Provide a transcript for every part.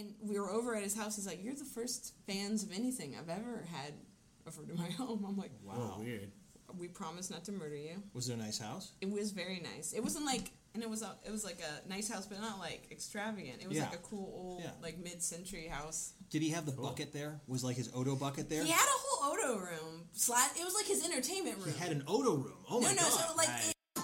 And we were over at his house. He's like, "You're the first fans of anything I've ever had over to my home." I'm like, "Wow, weird." We promise not to murder you. Was it a nice house? It was very nice. It wasn't like, and it was like a nice house, but not like extravagant. It was like a cool old like mid-century house. Did he have the bucket there? Was like his Odo bucket there? He had a whole Odo room. It was like his entertainment room. He had an Odo room. Oh my god! So like.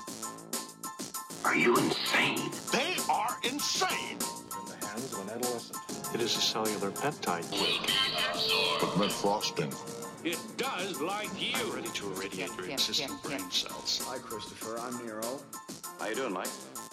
Are you insane? They are insane. In the hands of an adolescent. It is a cellular peptide. We can't absorb. But meant frosting. It does like you. I'm ready to irradiate your existing brain cells. Hi, Christopher. I'm Nero. How you doing, Mike?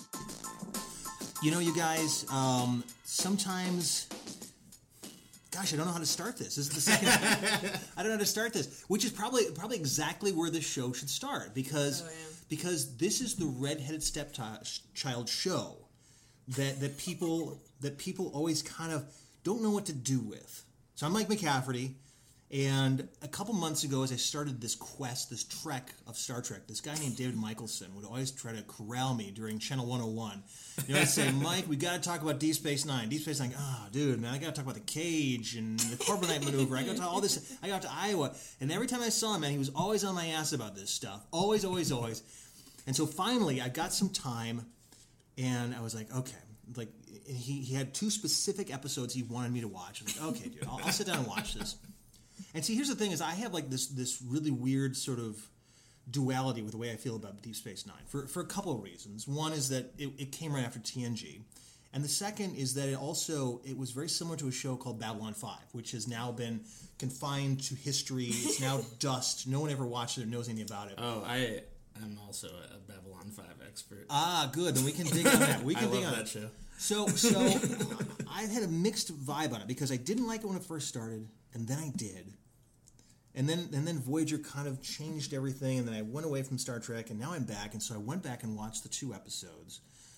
You know, you guys, sometimes... Gosh, I don't know how to start this. This is the second... I don't know how to start this, which is probably exactly where this show should start, because this is the redheaded stepchild show that people always kind of don't know what to do with. So I'm Mike McCafferty, and a couple months ago, as I started this quest, this trek of Star Trek, this guy named David Michelson would always try to corral me during Channel 101. You know, I'd say, "Mike, we got to talk about Deep Space Nine." Deep Space Nine, oh, dude, man, I got to talk about the cage and the Carbonite maneuver. I got to talk all this. I got to Iowa, and every time I saw him, man, he was always on my ass about this stuff. Always, always, always. And so finally, I got some time, and I was like, okay. Like, he had 2 specific episodes he wanted me to watch. I was like, okay, dude, I'll sit down and watch this. And see, here's the thing: is I have like this really weird sort of duality with the way I feel about Deep Space Nine for a couple of reasons. One is that it came right after TNG, and the second is that it was very similar to a show called Babylon 5, which has now been confined to history. It's now dust. No one ever watched it or knows anything about it. Oh, I'm also a Babylon 5 expert. Ah, good. Then we can dig on that. We can I dig love on that show. So I had a mixed vibe on it because I didn't like it when it first started, and then I did. And then Voyager kind of changed everything, and then I went away from Star Trek, and now I'm back. And so I went back and watched the 2 episodes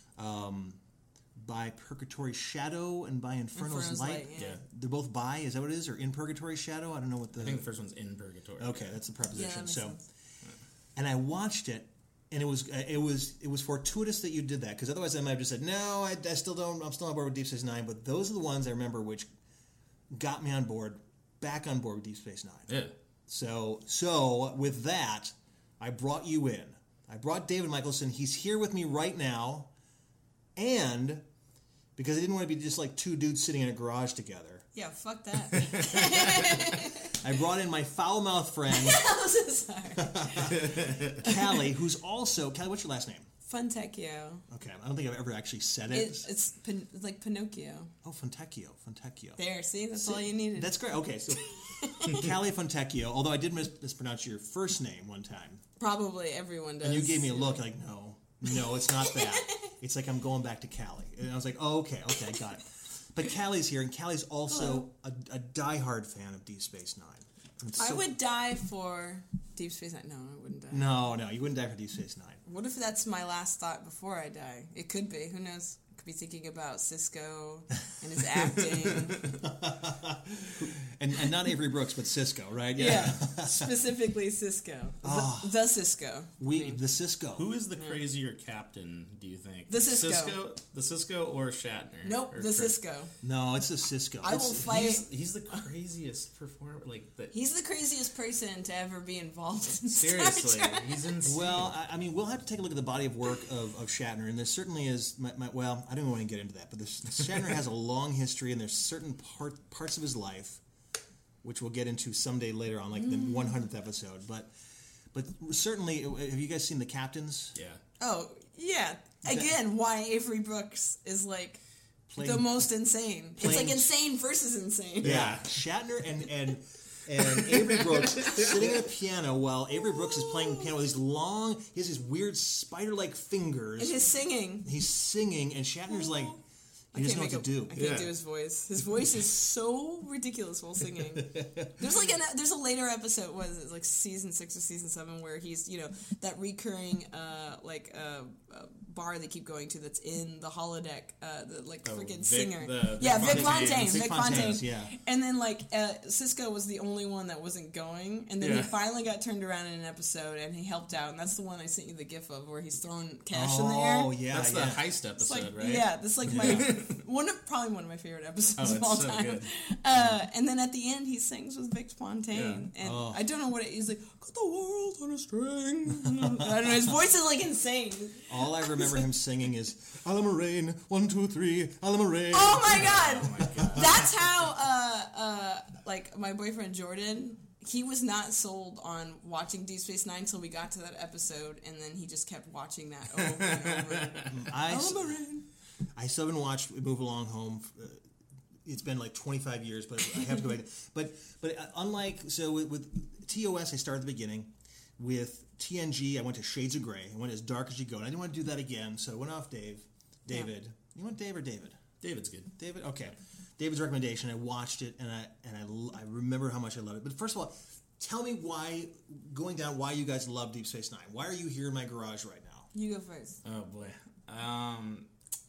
by Purgatory Shadow and by Inferno's Light. Yeah. They're both by, is that what it is? Or in Purgatory Shadow? I don't know what the... I think the first one's in Purgatory. Okay, that's the preposition. Yeah, that makes sense. And I watched it, and it was fortuitous that you did that, because otherwise I might have just said, no, I'm still on board with Deep Space Nine, but those are the ones I remember which got me back on board with Deep Space Nine. Yeah. So with that, I brought you in. I brought David Michelson. He's here with me right now, and because I didn't want to be just like 2 dudes sitting in a garage together. Yeah, fuck that. I brought in my foul-mouthed friend, I'm so sorry. Callie, who's also... Callie, what's your last name? Fontecchio. Okay, I don't think I've ever actually said it. It's like Pinocchio. Oh, Fontecchio. There, see? That's all you needed. That's great. Okay, so Callie Fontecchio, although I did mispronounce your first name one time. Probably everyone does. And you gave me a look like, no, it's not that. It's like I'm going back to Callie. And I was like, oh, okay, I got it. But Callie's here, and Callie's also a diehard fan of Deep Space Nine. I would die for Deep Space Nine. No, I wouldn't die. No, you wouldn't die for Deep Space Nine. What if that's my last thought before I die? It could be. Who knows? I could be thinking about Cisco and his acting. and not Avery Brooks, but Cisco, right? Yeah. Specifically Cisco. The Cisco. The Cisco. Who is the crazier captain, do you think? The Cisco. The Cisco or Shatner? Nope, the Cisco. No, it's the Cisco. I will fight. He's the craziest performer. He's the craziest person to ever be involved in Seriously, Star Trek. he's insane. Well, I mean, we'll have to take a look at the body of work of Shatner, and there certainly is. Well, I don't even want to get into that, but Shatner has a long history, and there's certain parts of his life, which we'll get into someday later on, like the 100th episode. But certainly, have you guys seen The Captains? Yeah. Oh, yeah. Again, why Avery Brooks is like the most insane. It's like insane versus insane. Yeah. Shatner and Avery Brooks sitting at a piano while Avery Brooks is playing piano with these long, he has these weird spider-like fingers. And he's singing, and Shatner's like, he doesn't know what to do. I can't do his voice. His voice is so ridiculous while singing. There's a later episode, was it like season 6 or season 7, where he's, that recurring bar they keep going to that's in the holodeck, the freaking Vic, singer. Vic Fontaine. Vic Fontaine, yeah. And then Cisco was the only one that wasn't going, and then he finally got turned around in an episode, and he helped out, and that's the one I sent you the gif of where he's throwing cash in the air. Oh yeah, that's the heist episode, right? Yeah, that's like my probably one of my favorite episodes of all so time. Good. And then at the end, he sings with Vic Fontaine, and I don't know what he's like. Got the world on a string. I don't know. His voice is like insane. All I remember him singing is "Alamarain, 1, 2, 3, Alamarain." Oh my god! That's how my boyfriend Jordan. He was not sold on watching Deep Space Nine until we got to that episode, and then he just kept watching that over and over. I still haven't watched Move Along Home. It's been like 25 years, but I have to go back. But unlike with TOS, I started at the beginning. With TNG, I went to Shades of Grey. I went as dark as you go, and I didn't want to do that again, so I went off David. Yeah. You want Dave or David? David's good. David, okay. David's recommendation. I watched it, and I remember how much I love it. But first of all, tell me why you guys love Deep Space Nine. Why are you here in my garage right now? You go first. Oh boy. God damn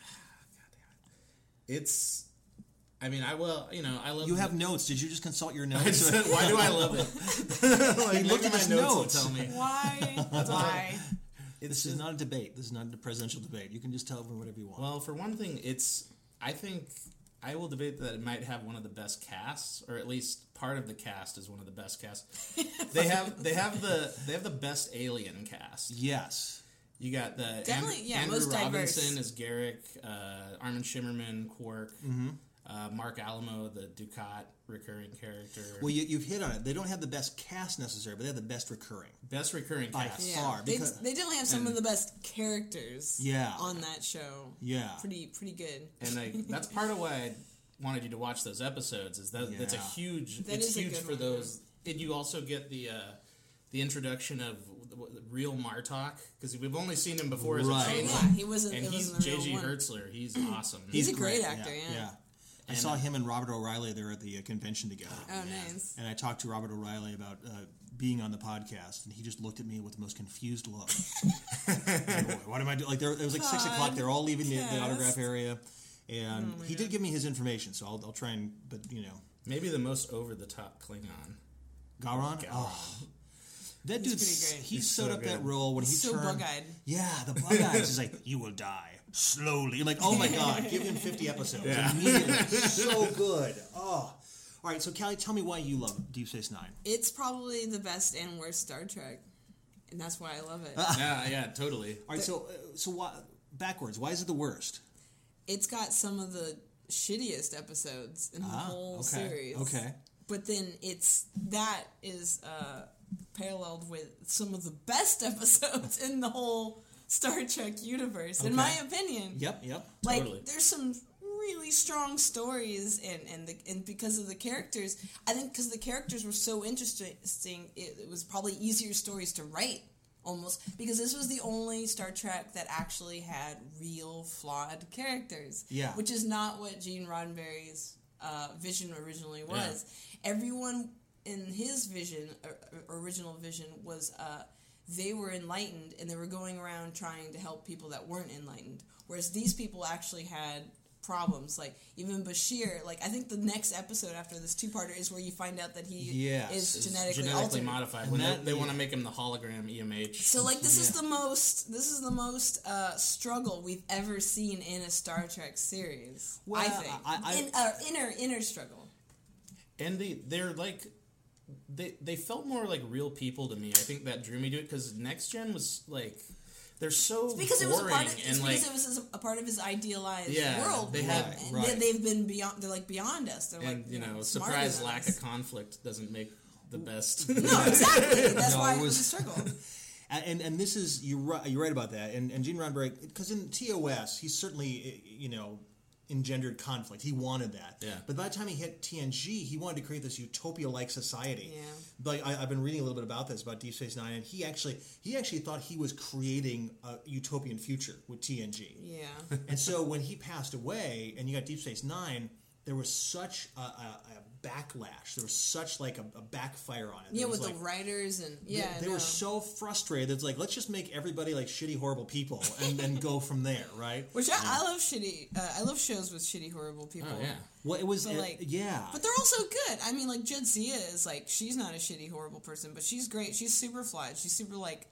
it. It's. I mean, I love. You have notes. Did you just consult your notes? Why do I love it? He looked at his notes. Tell me Why? This is not a debate. This is not a presidential debate. You can just tell me whatever you want. Well, for one thing, I think I will debate that it might have one of the best casts, or at least part of the cast is one of the best casts. They have the best alien cast. Yes. You got the Andrew most Robinson diverse. as Garrick, Armin Shimmerman, Quark, Mark Alamo, the Dukat recurring character. Well, you've hit on it. They don't have the best cast necessarily, but they have the best recurring. Best recurring by cast. far. They definitely have some of the best characters on that show. Yeah. Pretty good. And that's part of why I wanted you to watch those episodes, is that's a huge... It's huge for those. And you also get the introduction of the real Martok, because we've only seen him before as a chain. Yeah, he wasn't. And he's J.G. Hertzler. He's awesome. He's a great actor. Yeah. I saw him and Robert O'Reilly there at the convention together. Oh, nice. And I talked to Robert O'Reilly about being on the podcast, and he just looked at me with the most confused look. What am I doing? Like, it was like 6 o'clock. They're all leaving the autograph area, and he did give me his information, so I'll try and. But maybe the most over the top Klingon. Gowron. Oh. That dude, he sewed up that role when he so turned. Bug-eyed. Yeah, the bug-eyed is like, you will die slowly. You're like, oh my god, give him 50 episodes immediately. So good. Oh, all right. So, Callie, tell me why you love Deep Space Nine. It's probably the best and worst Star Trek, and that's why I love it. Yeah, totally. All right. So why, backwards? Why is it the worst? It's got some of the shittiest episodes in the whole series. Okay. But then that is paralleled with some of the best episodes in the whole Star Trek universe, in my opinion. Yep. Like, totally. There's some really strong stories, and because of the characters, I think because the characters were so interesting, it was probably easier stories to write, almost, because this was the only Star Trek that actually had real flawed characters. Yeah. Which is not what Gene Roddenberry's vision originally was. Yeah. Everyone in his vision, original vision, was they were enlightened and they were going around trying to help people that weren't enlightened. Whereas these people actually had problems. Like, even Bashir, I think the next episode after this two-parter is where you find out that he is genetically modified. When they want to make him the hologram EMH. So, this is the most struggle we've ever seen in a Star Trek series. Well, I think. Inner struggle. And they're they felt more like real people to me. I think that drew me to it, because Next Gen was they're so boring. Because it was a part of his idealized world. They had they've been beyond. They're beyond us. They're surprise lack of conflict doesn't make the best. No, exactly. That's why it was a struggle. And this is you're right about that. And Gene Roddenberry, because in TOS he certainly engendered conflict. He wanted that. Yeah. But by the time he hit TNG, he wanted to create this utopia-like society. Yeah. But I've been reading a little bit about this, about Deep Space Nine, and he actually thought he was creating a utopian future with TNG. Yeah. And so when he passed away, and you got Deep Space Nine, there was such a backlash. There was such like a backfire on it. Yeah, with like, the writers and they were so frustrated. It's like, let's just make everybody like shitty, horrible people, and then go from there, right? Which I love I love shows with shitty, horrible people. Oh yeah. Well, it was but, but they're also good. I mean, like Jadzia is like, she's not a shitty, horrible person, but she's great. She's super fly. She's super like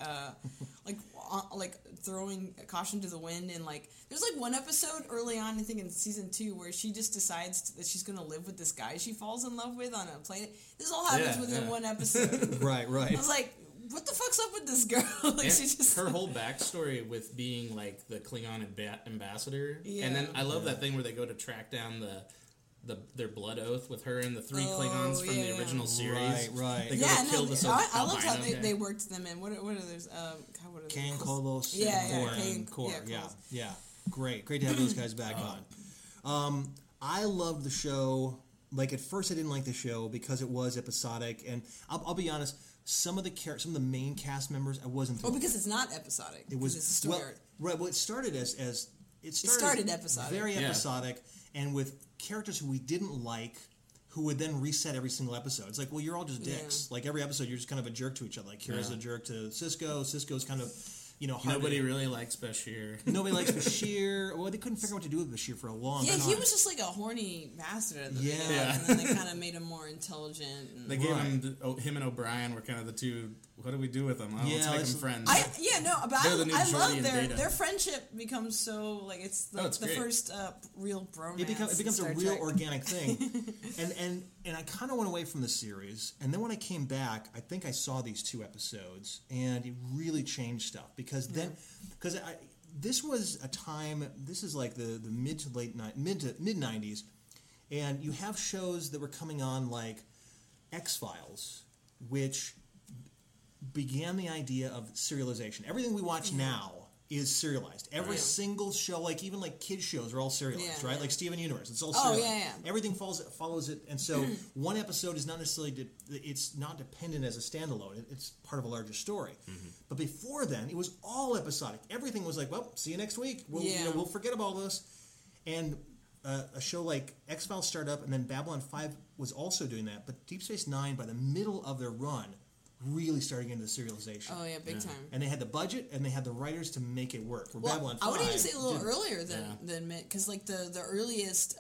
throwing caution to the wind, and like there's like one episode early on, I think in season 2, where she just decides that she's gonna live with this guy she falls in love with on a planet. This all happens within one episode. Right. I was like, what the fuck's up with this girl? Like, she just her whole backstory with being like the Klingon ambassador, yeah. And then I love that thing where they go to track down their blood oath with her and the 3 Klingons from the original series. Right. They go to kill this I loved how they worked them in. What are those? What are Kane, Kolos, Kor. Yeah. Great to have those guys back on. I loved the show. Like at first, I didn't like the show because it was episodic, and I'll be honest. Some of the main cast members, I wasn't. Because it's not episodic. It was it's a story arc. Right. Well, it started it started episodic, very episodic, and with characters who we didn't like, who would then reset every single episode. It's like, well, you're all just dicks. Like every episode, you're just kind of a jerk to each other. Like Kira's a jerk to Cisco. Cisco's kind of, nobody really likes Bashir. Nobody likes Bashir. Well, they couldn't figure out what to do with Bashir for a long time. Yeah, he was just like a horny bastard at the beginning, and then they kind of made him more intelligent. And they gave him and O'Brien were kind of the two. What do we do with them? Well, let's make them friends. I love their friendship becomes so like it's the first real bromance. It becomes a real organic thing, and I kind of went away from the series, and then when I came back, I think I saw these 2 episodes, and it really changed stuff because this was a time. This is like the mid to mid 90s, and you have shows that were coming on like X-Files, which began the idea of serialization. Everything we watch now is serialized. Every single show, like even like kids shows, are all serialized, right? Like Steven Universe, it's all serialized. Everything follows it, and so one episode is not necessarily it's not dependent as a standalone. It's part of a larger story. Mm-hmm. But before then, it was all episodic. Everything was like, well, see you next week. We'll forget about all this. And a show like X-Files started up, and then Babylon 5 was also doing that. But Deep Space Nine, by the middle of their run, really starting into the serialization. Oh yeah, big time. And they had the budget and they had the writers to make it work. Babylon 5, I would even say a little earlier than because like the earliest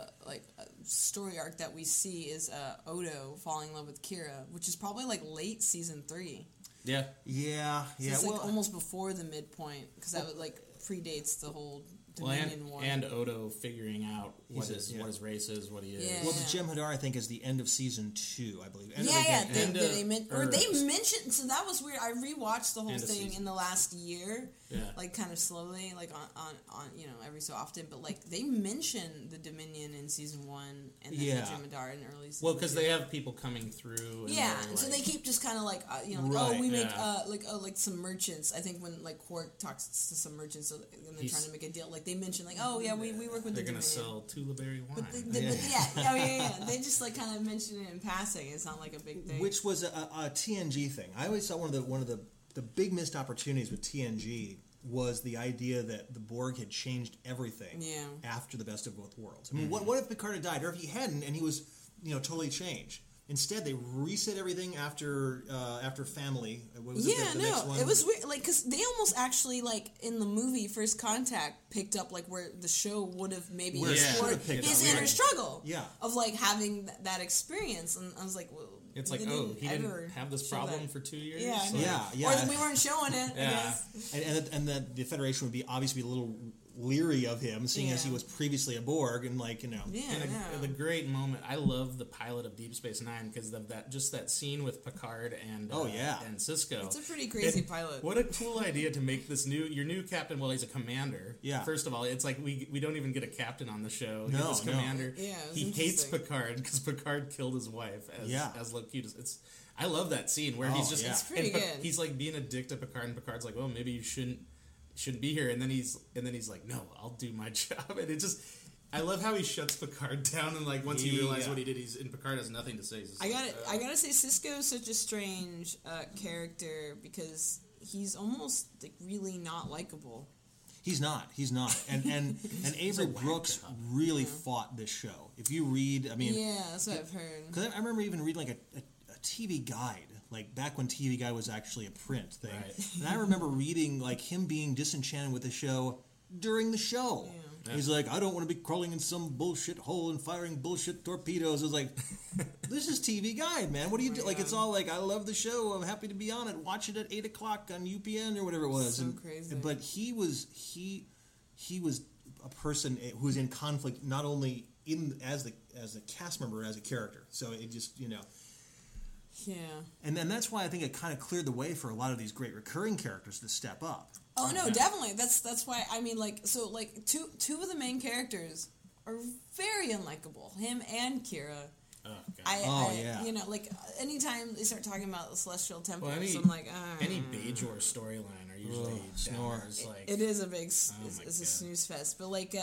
story arc that we see is Odo falling in love with Kira, which is probably like late season 3. Yeah. So it's like almost before the midpoint because that like predates the whole Dominion War. And Odo figuring out what his race is, what he is. Yeah, well, the Jem'Hadar, I think, is the end of season 2, I believe. They mentioned. So that was weird. I rewatched the whole thing in the last year, like kind of slowly, like on every so often. But like they mention the Dominion in season 1, and then the Jem'Hadar in early season. Well, because they have people coming through. And so they keep just kind of like we make like some merchants. I think when like Quark talks to some merchants, and they're trying to make a deal. Like they mention like, we work with. They're gonna sell Tulaberry wine. They just like kind of mention it in passing. It's not like a big thing. Which was a TNG thing. I always thought one of the big missed opportunities with TNG was the idea that the Borg had changed everything after the Best of Both Worlds. I mean, what if Picard had died, or if he hadn't and he was totally changed? Instead, they reset everything after Family. What was the next one? It was weird, like because they almost actually like in the movie First Contact picked up like where the show would have maybe explored his inner struggle of like having that experience, and I was like, well, it's like, he didn't have this problem for 2 years. Or we weren't showing it. And that the Federation would obviously be a little leery of him, seeing as he was previously a Borg, and the great moment. I love the pilot of Deep Space Nine because of that scene with Picard and Cisco. It's a pretty crazy pilot. What a cool idea to make this your new captain. Well, he's a commander. First of all, it's like we don't even get a captain on the show. He's just commander. He hates Picard because Picard killed his wife as Locutus. I love that scene where he's just it's pretty good. He's like being a dick to Picard, and Picard's like, well, maybe you shouldn't be here, and then he's like, no, I'll do my job. And it just, I love how he shuts Picard down, and like once he realized what he did, Picard has nothing to say. I gotta say, Cisco is such a strange character because he's almost like really not likable. He's not. And Avery Brooks really fought this show. If you read, I mean... Yeah, that's what I've heard. Because I remember even reading like a TV guide, like back when TV Guide was actually a print thing. Right. And I remember reading like him being disenchanted with the show during the show. Yeah. He's like, I don't want to be crawling in some bullshit hole and firing bullshit torpedoes. I was like, this is TV Guide, man. What do you do? Like, it's all like, I love the show. I'm happy to be on it. Watch it at 8 o'clock on UPN or whatever it was. So crazy. But he was a person who was in conflict not only as a cast member, as a character. So it just, you know. Yeah. And then that's why I think it kind of cleared the way for a lot of these great recurring characters to step up. Oh no, definitely. That's why I mean, like, so like two of the main characters are very unlikable. Him and Kira. Oh, God. You know, like anytime they start talking about the Celestial Temple, well, I'm like, any Bajor storyline are usually snores. Like, it is a big, it's a snooze fest. But like,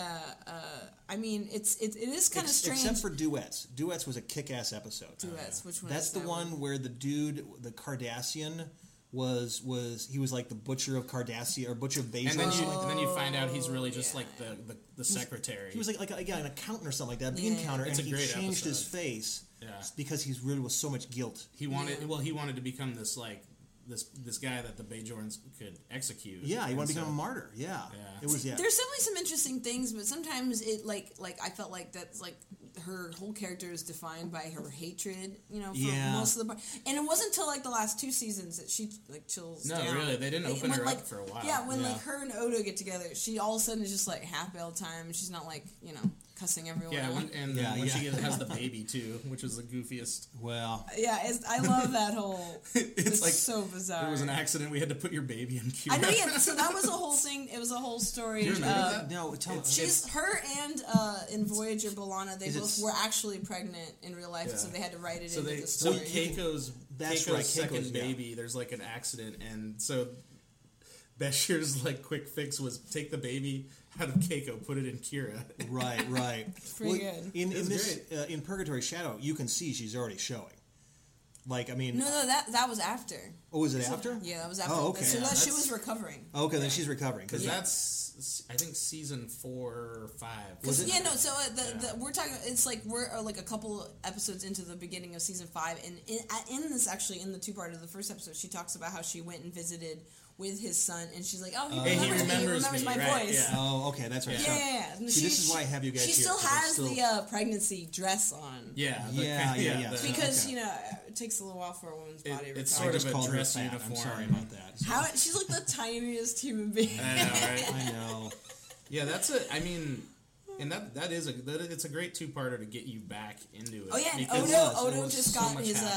I mean, it is kind of strange. Except for Duets. Duets was a kick-ass episode. Duets, which one? That's the one where the dude, the Cardassian, was he was like the butcher of Cardassia or butcher of Bajor. And then you find out he's really just like the secretary. He was like an accountant or something like that, bean counter, and he changed his face because he's really with so much guilt. He wanted to become this like this guy that the Bajorans could execute. Yeah, he wanted to become a martyr. Yeah. It was. Yeah. There's definitely some interesting things, but sometimes it like I felt like that's like her whole character is defined by her hatred, you know, for most of the part. And it wasn't until like the last 2 seasons that she like chills down. No, really, they didn't open her up for a while. Yeah, when like her and Odo get together, she all of a sudden is just like happy all the time. She's not like, you know, cussing everyone. Yeah, when she has the baby too, which was the goofiest. Well, yeah, I love that whole. it's like so bizarre. There was an accident. We had to put your baby in Cuba. I know. Yeah, so that was a whole thing. It was a whole story. Do you remember that? No, she's her and in Voyager B'Elanna, they both were actually pregnant in real life, so they had to write it into the story. So Keiko's second baby, there's like an accident, and so Bashir's like quick fix was take the baby out of Keiko, put it in Kira. Right. Pretty good. In Purgatory Shadow, you can see she's already showing. Like, I mean... No, that was after. Oh, was it after? Yeah, that was after. Oh, okay. So she was recovering. Okay, then she's recovering. Because that's, I think, season 4 or 5. Was it? Yeah, no, so we're talking... It's like we're like a couple episodes into the beginning of season 5, and in this, actually, in the 2-part of the first episode, she talks about how she went and visited with his son, and she's like, "Oh, he remembers my voice." Yeah. Oh, okay, that's right. Yeah. See, this is why I have you guys here. She still has the pregnancy dress on. Yeah. Because you know, it takes a little while for a woman's body to recover. It's sort of a dress uniform. I'm sorry about that. She's like the tiniest human being. I know, right? I know. Yeah, that's it. I mean. And it's a great 2-parter to get you back into it. Oh yeah, and Odo just got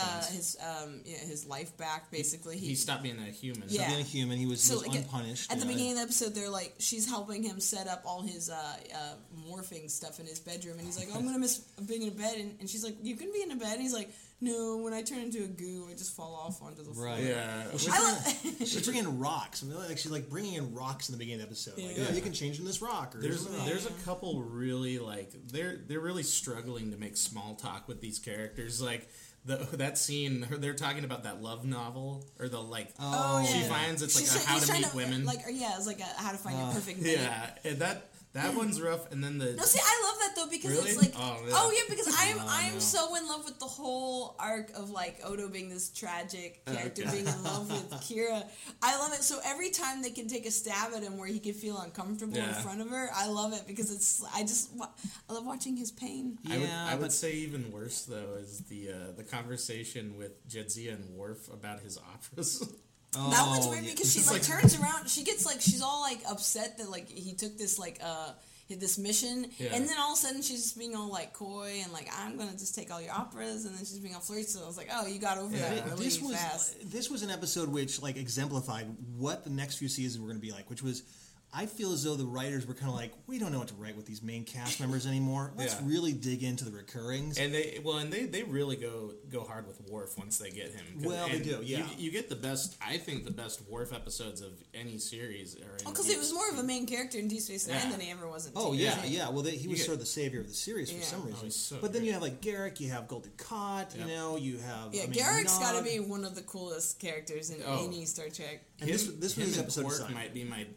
his life back. Basically, he stopped being a human. Stopped being a human. He was unpunished. At the beginning of the episode, they're like, she's helping him set up all his morphing stuff in his bedroom, and he's like, "Oh, I'm gonna miss being in a bed," and she's like, "You can be in a bed," and he's like, "No, when I turn into a goo, I just fall off onto the floor." Right. Yeah. She's bringing in rocks. I mean, like, she's like bringing in rocks in the beginning of the episode. Like, you can change in this rock. Or there's a couple really like they're really struggling to make small talk with these characters. Like that scene, they're talking about that love novel or the like. She finds it's like how to meet women. Like it's like how to find your perfect mate. Yeah, and that one's rough, and then No, see, I love that though because it's like, because I'm so in love with the whole arc of like Odo being this tragic character being in love with Kira. I love it. So every time they can take a stab at him where he can feel uncomfortable in front of her, I love it because I love watching his pain. Yeah, I would say even worse though is the conversation with Jadzia and Worf about his operas. That one's weird because she like turns around. She gets like she's all like upset that like he took this like this mission, and then all of a sudden she's just being all like coy and like I'm gonna just take all your operas, and then she's being all flirty. So I was like, oh, you got over that really fast. This was an episode which like exemplified what the next few seasons were going to be like, which was. I feel as though the writers were kind of like, we don't know what to write with these main cast members anymore. Let's really dig into the recurrings. And they really go hard with Worf once they get him. Well, they do, yeah. You get the best Worf episodes of any series. Because it was more of a main character in Deep Space Nine than he ever was in TV. Yeah. Well, he was sort of the savior of the series for some reason. But then you have like Garrick, you have Gul Dukat, you know, you have... Yeah, Garrick's got to be one of the coolest characters in any Star Trek. And this was his episode Quark might be my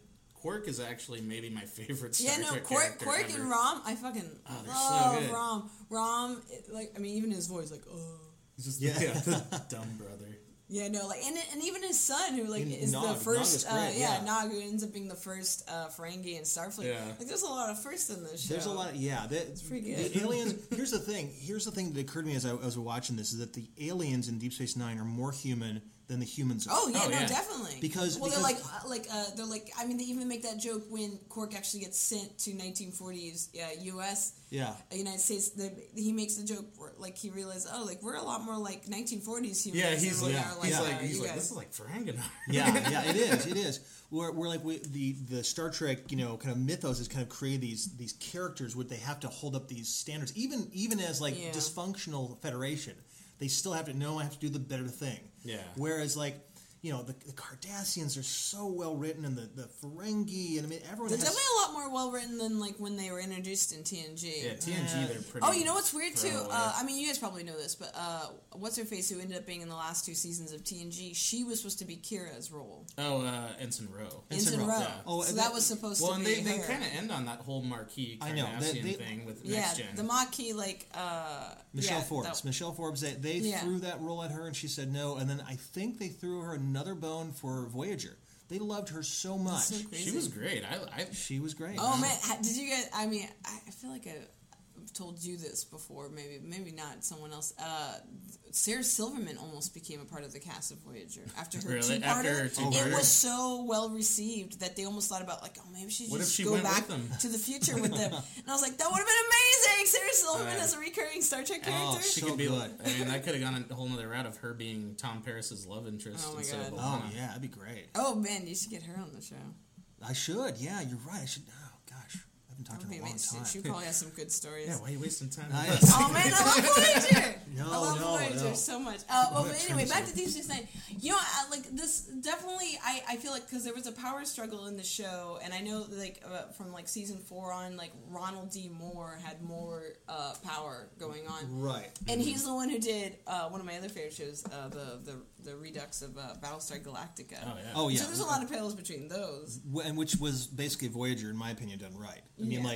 Quark is actually maybe my favorite Star Trek Quark character and Rom, I fucking love so Rom. Rom, even his voice, he's just the dumb brother. Yeah, no, and even his son, who is the first, Nog, who ends up being the first Ferengi in Starfleet. Yeah. There's a lot of firsts in this show. There's a lot, it's pretty good. The aliens. Here's the thing that occurred to me as I was watching this is that the aliens in Deep Space Nine are more human than the humans are. Definitely. Because they're they even make that joke when Quark actually gets sent to 1940s U.S. Yeah. United States. He makes the joke where, he realizes, we're a lot more like 1940s humans. Yeah, he's like, this is like Ferengi. Yeah, it is. We're the Star Trek, kind of mythos has kind of created these characters where they have to hold up these standards, even as dysfunctional Federation. They still have to know I have to do the better thing. Yeah. Whereas the Cardassians are so well written, and the Ferengi, and everyone. They're definitely a lot more well written than when they were introduced in TNG. Yeah, TNG they're pretty. Oh, you know what's weird too? You guys probably know this, but what's her face who ended up being in the last 2 seasons of TNG? She was supposed to be Kira's role. Oh, Ensign Ro. Ensign Ro. Yeah. Oh, so that was supposed to be. Well, and they kind of end on that whole Marquis Cardassian thing with Next Gen. The Maquis Michelle Forbes. Michelle Forbes. They threw that role at her, and she said no. And then I think they threw her another bone for Voyager. They loved her so much. So she was great. She was great. Oh man, did you guys? I mean, I feel like I've told you this before. Maybe not. Someone else. Sarah Silverman almost became a part of the cast of Voyager after her two-parter. It was so well received that they almost thought about maybe she just go back to the future with them. And I was like, that would have been amazing. Sarah Silverman as a recurring Star Trek character. She could be good. I mean, that could have gone a whole other route of her being Tom Paris's love interest. Oh my god. Oh yeah, that'd be great. Oh man, you should get her on the show. I should. Yeah, you're right. I should. Oh gosh. I haven't talked to her in a long time. She probably has some good stories. Yeah, why are you wasting time? Oh man, I love Voyager. I love Voyager so much. But anyway, back to Deep Space Nine. This definitely. I feel like because there was a power struggle in the show, and I know from season 4 on, Ronald D. Moore had more power going on. Right. And he's the one who did one of my other favorite shows, the Redux of Battlestar Galactica. Oh yeah. So there's a lot of parallels between those. And which was basically Voyager, in my opinion, done right. I mean,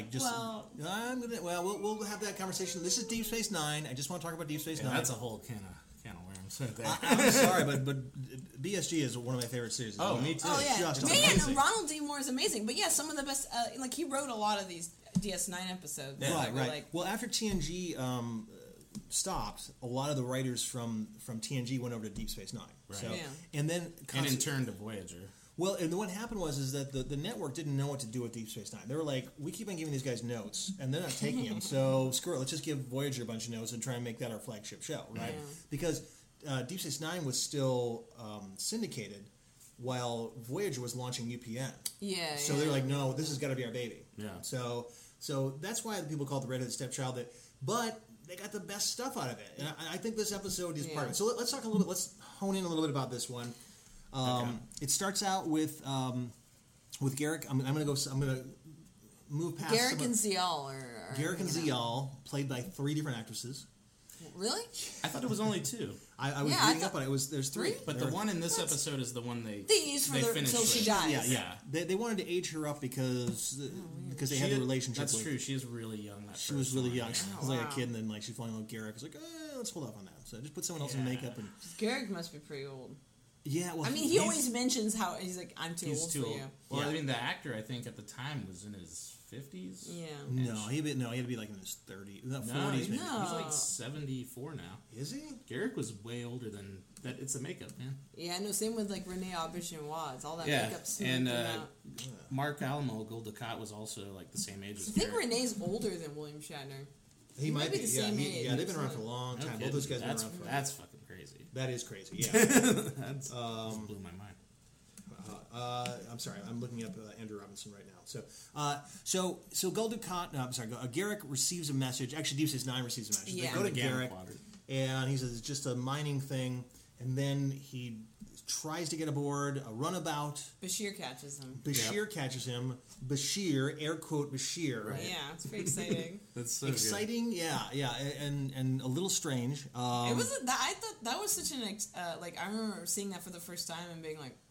we'll have that conversation. This is Deep Space Nine. I just want to talk about Deep Space Nine. That's a whole can of worms right there. I'm sorry, but BSG is one of my favorite series. Oh, me too. Oh yeah, Ronald D. Moore is amazing. But yeah, some of the best. He wrote a lot of these DS9 episodes. Yeah. Right. Well, after TNG stopped, a lot of the writers from TNG went over to Deep Space Nine. Right. So, and then in turn to Voyager. Well, and what happened was that the network didn't know what to do with Deep Space Nine. They were like, we keep on giving these guys notes, and they're not taking them, so screw it. Let's just give Voyager a bunch of notes and try and make that our flagship show, right? Yeah. Because Deep Space Nine was still syndicated while Voyager was launching UPN. Yeah. So they're like, no, this has got to be our baby. Yeah. So that's why people call it the redheaded stepchild. But they got the best stuff out of it, and I think this episode is part of it. So let's talk a little bit. Let's hone in a little bit about this one. It starts out with Garak. I'm gonna move past Garak and Ziyal. Garak and Ziyal, played by 3 different actresses. Really? I thought it was only 2. I was reading up on it. There's 3. But the one in this episode is the one they used until she dies. Yeah. They wanted to age her up because they had the relationship. That's true. She was really young. She was really young. She was like a kid, and then she's falling in love with Garak. It's like, let's hold off on that. So just put someone else in makeup. And Garak must be pretty old. Yeah, well, he always mentions how he's like, I'm too old for you. Well, I mean, the actor I think at the time was in his 50s. Yeah. No, he had to be like in his 30s, 40s. Maybe. He's like 74 now. Is he? Garak was way older than that. It's the makeup, man. Yeah, no. Same with Renee Auberjonois. It's all that makeup. And Mark Alamo Gul Dukat was also like the same age as I think Garak. Renee's older than William Shatner. He might be the same age. Yeah, they've been around for a long time. Both those guys have been around for. That's fucking crazy. That is crazy. Yeah. That blew my mind. I'm sorry. I'm looking up Andrew Robinson right now. So Gul Dukat. No, I'm sorry. Garak receives a message. Actually, Deep Space Nine receives a message. Yeah. They go to Garak, and he says it's just a mining thing. And then he tries to get aboard a runabout. Bashir catches him. Catches him. Bashir, air quote Bashir. Right. Yeah, it's pretty exciting. That's so exciting. Good. Yeah, and a little strange. It was. I thought that was such an I remember seeing that for the first time and being like,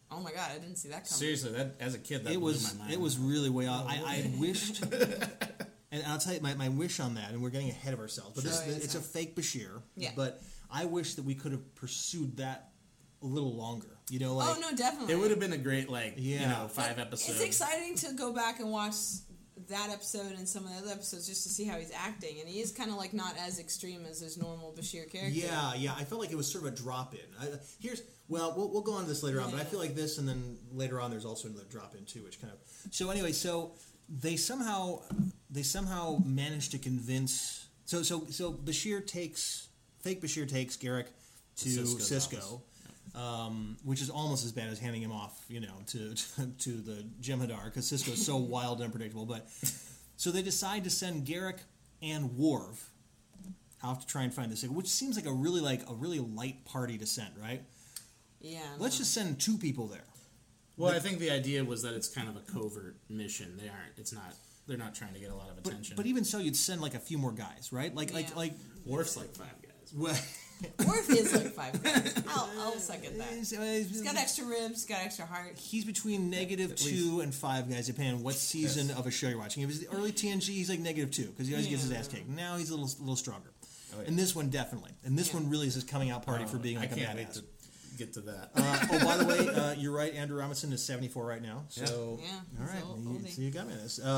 Oh my god, I didn't see that coming. Seriously, that as a kid, that blew my mind. It was really way off. I wished, and I'll tell you my wish on that, and we're getting ahead of ourselves, but it's a fake Bashir. Yeah. But I wish that we could have pursued that a little longer. You know, like, oh no, definitely. It would have been a great 5 episodes. It's exciting to go back and watch that episode and some of the other episodes just to see how he's acting, and he is kind of like not as extreme as his normal Bashir character. Yeah, I felt like it was sort of a drop in. We'll go on to this later on, but I feel like this, and then later on there's also another drop in too, which kind of. So anyway, so they somehow managed to convince. So fake Bashir takes Garak to Cisco. Which is almost as bad as handing him off, to the Jem'Hadar, because Cisco is so wild and unpredictable. But so they decide to send Garak and Worf out to try and find this, which seems like a really light party to send, right? Yeah. Let's just send 2 people there. Well, I think the idea was that it's kind of a covert mission. They're not trying to get a lot of attention. But even so, you'd send like a few more guys, right? Like Worf's like 5 guys. Well, Worf is like 5 guys. I'll second that. He's got extra ribs, got extra heart. He's between -2 and 5 guys, depending on what season of a show you're watching. If it's the early TNG, he's like -2 because he always gets his ass kicked. Now he's a little stronger. Oh, yeah. And this one definitely. And this one really is his coming out party for being like a badass. I can't wait to get to that. By the way, you're right. Andrew Robinson is 74 right now. So yeah, all right, so you got me on this.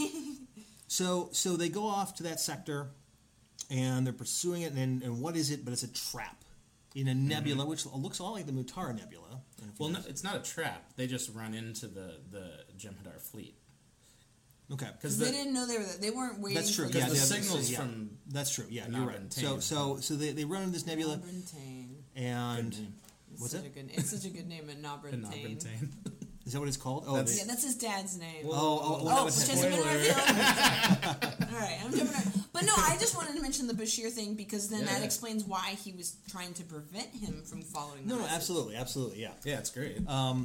So they go off to that sector, and they're pursuing it. And what is it? But it's a trap in a nebula, which looks a lot like the Mutara Nebula. Well, no, it's not a trap. They just run into the Jem'Hadar fleet. Okay, because they didn't know they were there. They weren't waiting. That's true. Because the signals from that's true. Yeah, you're right. So they run into this nebula, and what's it? It's such a good name, Nabrantane. Is that what it's called? Oh, that's his dad's name. Which hasn't been revealed. All right, I'm jumping around. But no, I just wanted to mention the Bashir thing because then that explains why he was trying to prevent him from following the message. Absolutely, yeah. Yeah, it's great.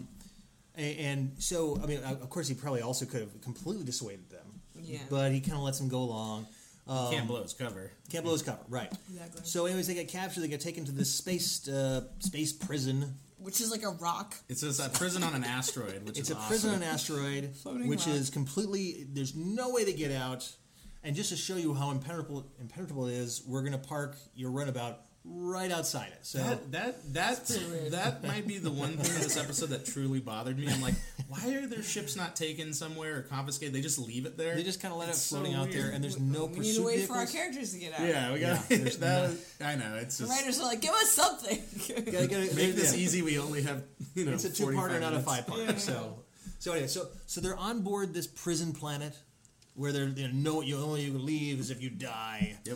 And so, I mean, of course, he probably also could have completely dissuaded them. Yeah. But he kind of lets them go along. Can't blow his cover. Can't blow his cover, right. Exactly. So anyways, they get captured. They get taken to this space prison. Which is like a rock. It's a prison on an asteroid, which is awesome. It's a prison on an asteroid, which is completely... There's no way to get out. And just to show you how impenetrable it is, we're going to park your runabout right outside it. So that might be the one thing in this episode that truly bothered me. I'm like, why are their ships not taken somewhere or confiscated? They just leave it there. They just kind of let it floating out there, and there's no pursuit. We need to wait for our characters to get out. Yeah, we got. I know. It's just the writers are like, give us something. Gotta make this easy. We only have It's a 2-parter, not a 5-parter. Yeah. So anyway, so they're on board this prison planet. Where they're you only leave is if you die. Yep.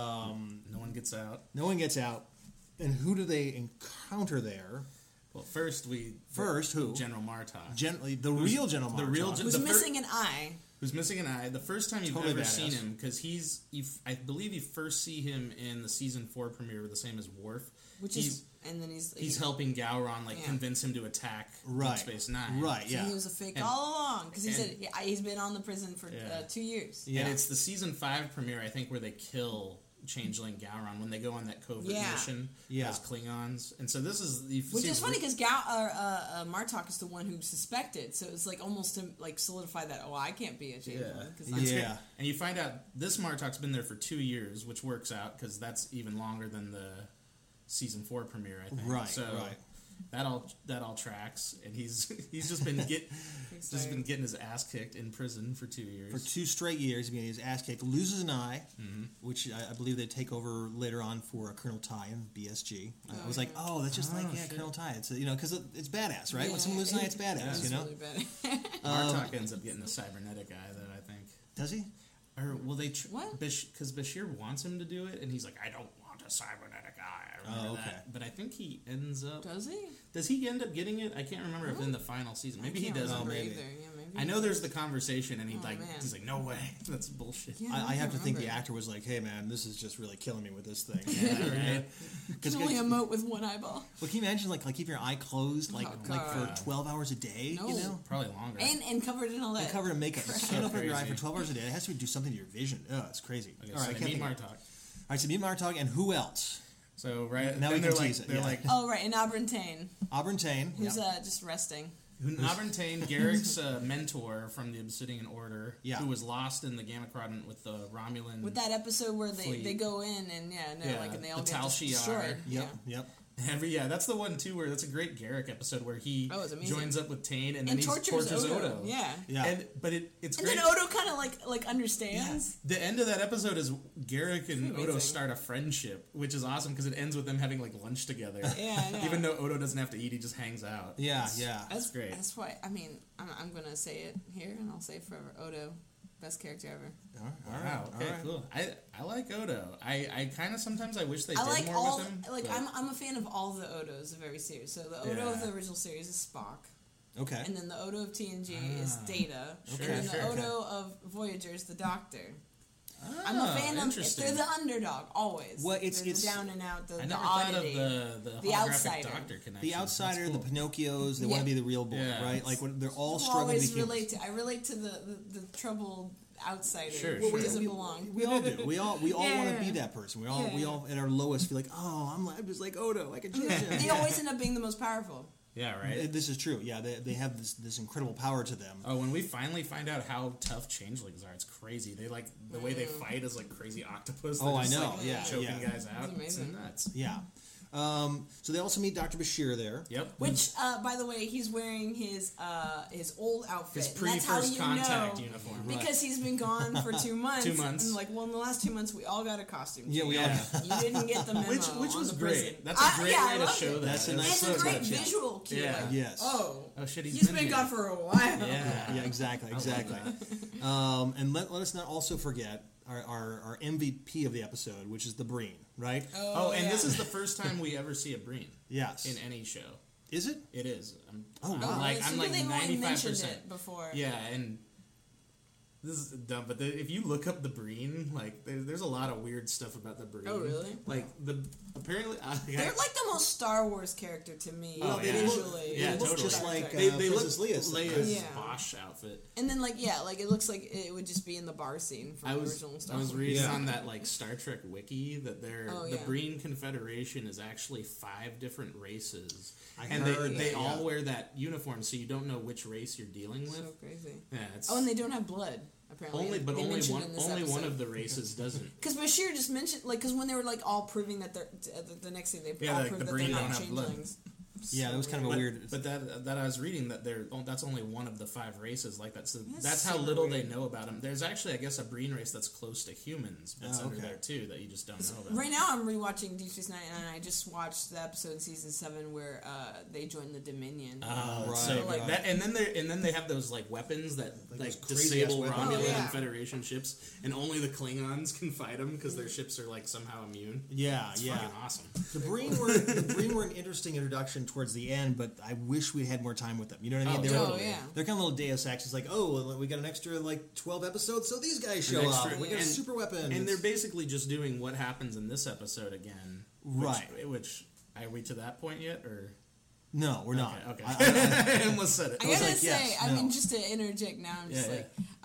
No one gets out. No one gets out. And who do they encounter there? Well, first who? General Martok. Real General Martok. Who's missing an eye. Who's missing an eye. The first time you've ever seen him, because I believe you first see him in the season 4 premiere, the same as Worf. And then he's helping Gowron convince him to attack Deep Space Nine. Right, yeah. So he was a fake all along because he said he's been on the prison for 2 years. Yeah. And it's the season 5 premiere, I think, where they kill Changeling Gowron when they go on that covert mission as Klingons. And so this is which is funny because Martok is the one who suspected, so it's like almost to solidify that I can't be a Changeling. And you find out this Martok's been there for 2 years, which works out because that's even longer than the season 4 premiere, I think. Right. So that all tracks, and he's just been getting his ass kicked in prison for 2 years. For 2 straight years, getting his ass kicked. Loses an eye, which I believe they take over later on for Colonel Ty in BSG. I was like, that's just Colonel Ty. It's because it's badass, right? When someone loses an eye, it's badass. Really badass. Martok ends up getting a cybernetic eye, though, I think. Does he? Or will they? What? Because Bashir wants him to do it, and he's like, I don't want a cybernetic eye. I remember that. But I think he ends up... Does he? Does he end up getting it? I can't remember if in the final season. Maybe he does. Maybe. I know the's the conversation, and he's like, no way. That's bullshit. Yeah, I have to think the actor was like, hey, man, this is just really killing me with this thing. Right? You can only emote with one eyeball. Well, can you imagine, like keep your eye closed, for 12 hours a day? No. Probably longer. And covered in all that. And covered in makeup. You can't open your eye for 12 hours a day. It has to do something to your vision. Oh, it's crazy. Okay, all right, so meet Martok. All right, so meet Martok, and who else? So right now then we can tease it. They're like, oh right, and Auburn Tane, who's just resting. Auburn Tane, Garrick's mentor from the Obsidian Order, who was lost in the Gamma Quadrant with the Romulan. With that episode where they go in and and they all get destroyed. Yep. That's the one too where that's a great Garrick episode where he joins up with Tane and then he tortures Odo. Yeah. But it's and great. then Odo kind of like understands. Yeah. The end of that episode is Garrick and Odo start a friendship, which is awesome because it ends with them having like lunch together. Even though Odo doesn't have to eat, he just hangs out. That's great. That's why I'm gonna say it here and I'll say it forever. Odo. Best character ever. All right. Cool. I like Odo. I kind of sometimes I wish they did more with him. Like I'm a fan of all the Odos of every series. So the Odo of the original series is Spock. Okay. And then the Odo of TNG is Data. And then the Odo of Voyager is the Doctor. I'm a fan of. They're the underdog always. Well, it's the down and out. The I never oddity. thought of the outsider. Doctor connection. The outsider, cool. the Pinocchios, they want to be the real boy, right? Like they're all struggling to be humans. I relate to the troubled outsider who doesn't belong. We all do. We all want to be that person. We all at our lowest feel like, oh, I'm just like Odo. I can change him. They always end up being the most powerful. Yeah, right. This is true. Yeah, they have this incredible power to them. Oh, when we finally find out how tough changelings are, it's crazy. They like the way they fight is like crazy octopus. Oh, I just, know. Like, choking guys out. It's amazing. It's nuts. Yeah. So they also meet Dr. Bashir there. Yep. Which, by the way, he's wearing his old outfit. His pre-first contact uniform. Because he's been gone for 2 months. 2 months. And in the last 2 months, we all got a costume. Yeah, we all. You didn't get the memo. Which was on the great. prison. That's a great way to show that. That's a nice It's a great visual cue. Yeah. Like, Yes. Oh shit, he's been gone for a while. Yeah. Exactly. And let us not also forget our MVP of the episode, which is the Breen, right? And this is the first time we ever see a Breen. Yes. In any show. Is it? It is. Wow. I'm like 95%. It before. Yeah, and this is dumb, but if you look up the Breen, like there's a lot of weird stuff about the Breen. Oh, really? Like apparently they're like the most Star Wars character to me. Visually. It looks just like they Princess look Leia's Bosch outfit. And then it looks like it would just be in the bar scene from the original Star Wars. I was reading on that Star Trek wiki that the Breen Confederation is actually 5 different races. They all wear that uniform, so you don't know which race you're dealing with. So crazy. Yeah, and they don't have blood. Apparently, only one of the races doesn't. Because Bashir just mentioned, because when they were all proving that they're the next thing they all proved that they're not changelings. Yeah, that was kind of a weird. But that I was reading that that's only one of the 5 races like that. So that's how little they know about them. There's actually, I guess, a Breen race that's close to humans that's under there too that you just don't know about. Right now, I'm rewatching Deep Space Nine, and I just watched the episode in season 7 where they join the Dominion. Oh, right. So that, and then they have those weapons that disable Romulan and Federation ships, and only the Klingons can fight them because their ships are somehow immune. It's fucking awesome. The Breen were an interesting introduction towards the end, but I wish we had more time with them. You know what I mean? They're kind of little Deus Ex. It's like, we got an extra 12 episodes, so these guys show up. We got a super weapon, and they're basically just doing what happens in this episode again. Right. Which are we to that point yet, or? No, we're not. Okay. I almost said it. I gotta say, I mean, just to interject now, I'm just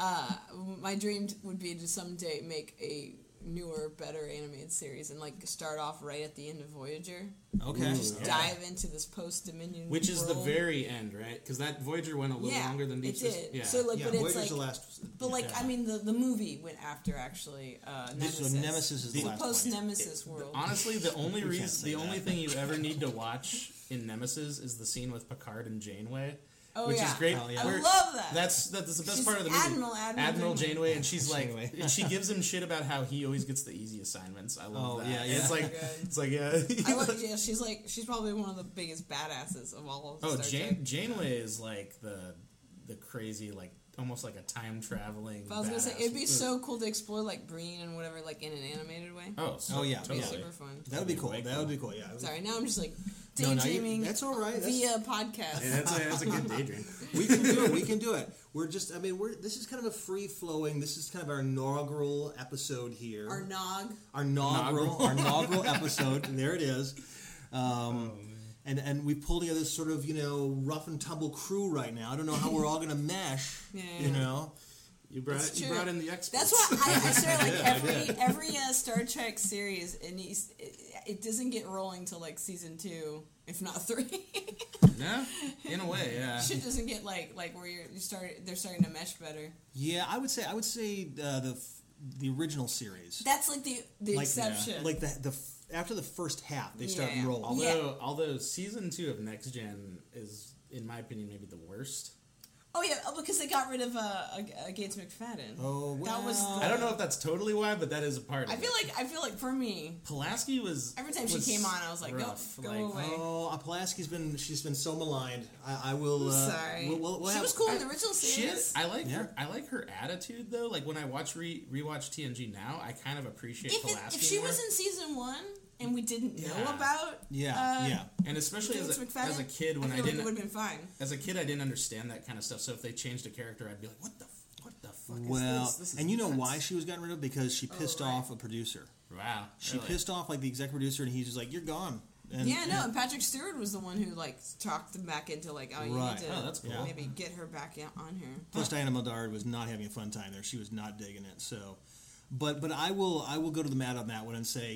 my dream would be to someday make a newer, better animated series and start off right at the end of Voyager. Okay. And just dive into this post-Dominion which is world. the very end, right? Because that Voyager went a little longer than Deep Space. It did. So but Voyager's it's the last. But I mean, the movie went after actually Nemesis. So Nemesis is the last post-Nemesis world. Honestly, the only only thing you ever need to watch in Nemesis is the scene with Picard and Janeway. Which is great. I love that. That's the best part of the movie. Admiral Janeway, and she's she gives him shit about how he always gets the easy assignments. I love that. Yeah. She's probably one of the biggest badasses of all of Star Trek. Janeway is the crazy almost like a time traveling. I was gonna say it'd be so cool to explore Breen and whatever in an animated way. Totally. Super fun. That would be cool. That would be cool. Yeah. Sorry, now I'm just daydreaming. That's all right. Via podcast. Yeah, that's a good daydream. We can do it. We're just. I mean, this is kind of a free flowing. This is kind of our inaugural episode here. Our inaugural episode. And there it is. And we pulled together this sort of rough and tumble crew right now. I don't know how we're all going to mesh. You brought in the experts. That's why I swear, like every Star Trek series, and it doesn't get rolling till like season 2, if not 3. Yeah, in a way, yeah. Shit doesn't get like where they're starting to mesh better. Yeah, I would say the original series. That's like the exception. Yeah. Like the after the first half, they start rolling. Although season 2 of Next Gen is, in my opinion, maybe the worst. Oh yeah, because they got rid of Gates McFadden. Oh, well, that was. I don't know if that's totally why, but that is a part of it. I feel like for me, Pulaski was. Every time she came on, I was like, rough. go away. Oh, Pulaski's been so maligned. I will. Sorry. We'll she was cool in the original series. I like her attitude though. Like when I rewatch TNG now, I kind of appreciate Pulaski. If she was in season 1. And we didn't know about and especially as a kid when I didn't, it would have been fine. As a kid, I didn't understand that kind of stuff. So if they changed a character, I'd be like, "What the fuck is this?" And you know why she was gotten rid of? Because she pissed off a producer. Wow, she pissed off like the executive producer, and he's just like, "You're gone." And, and Patrick Stewart was the one who like talked them back into like, "Oh, you need to that's cool. maybe get her back on here." Plus, Diana Muldaur was not having a fun time there. She was not digging it. So. But I will go to the mat on that one and say,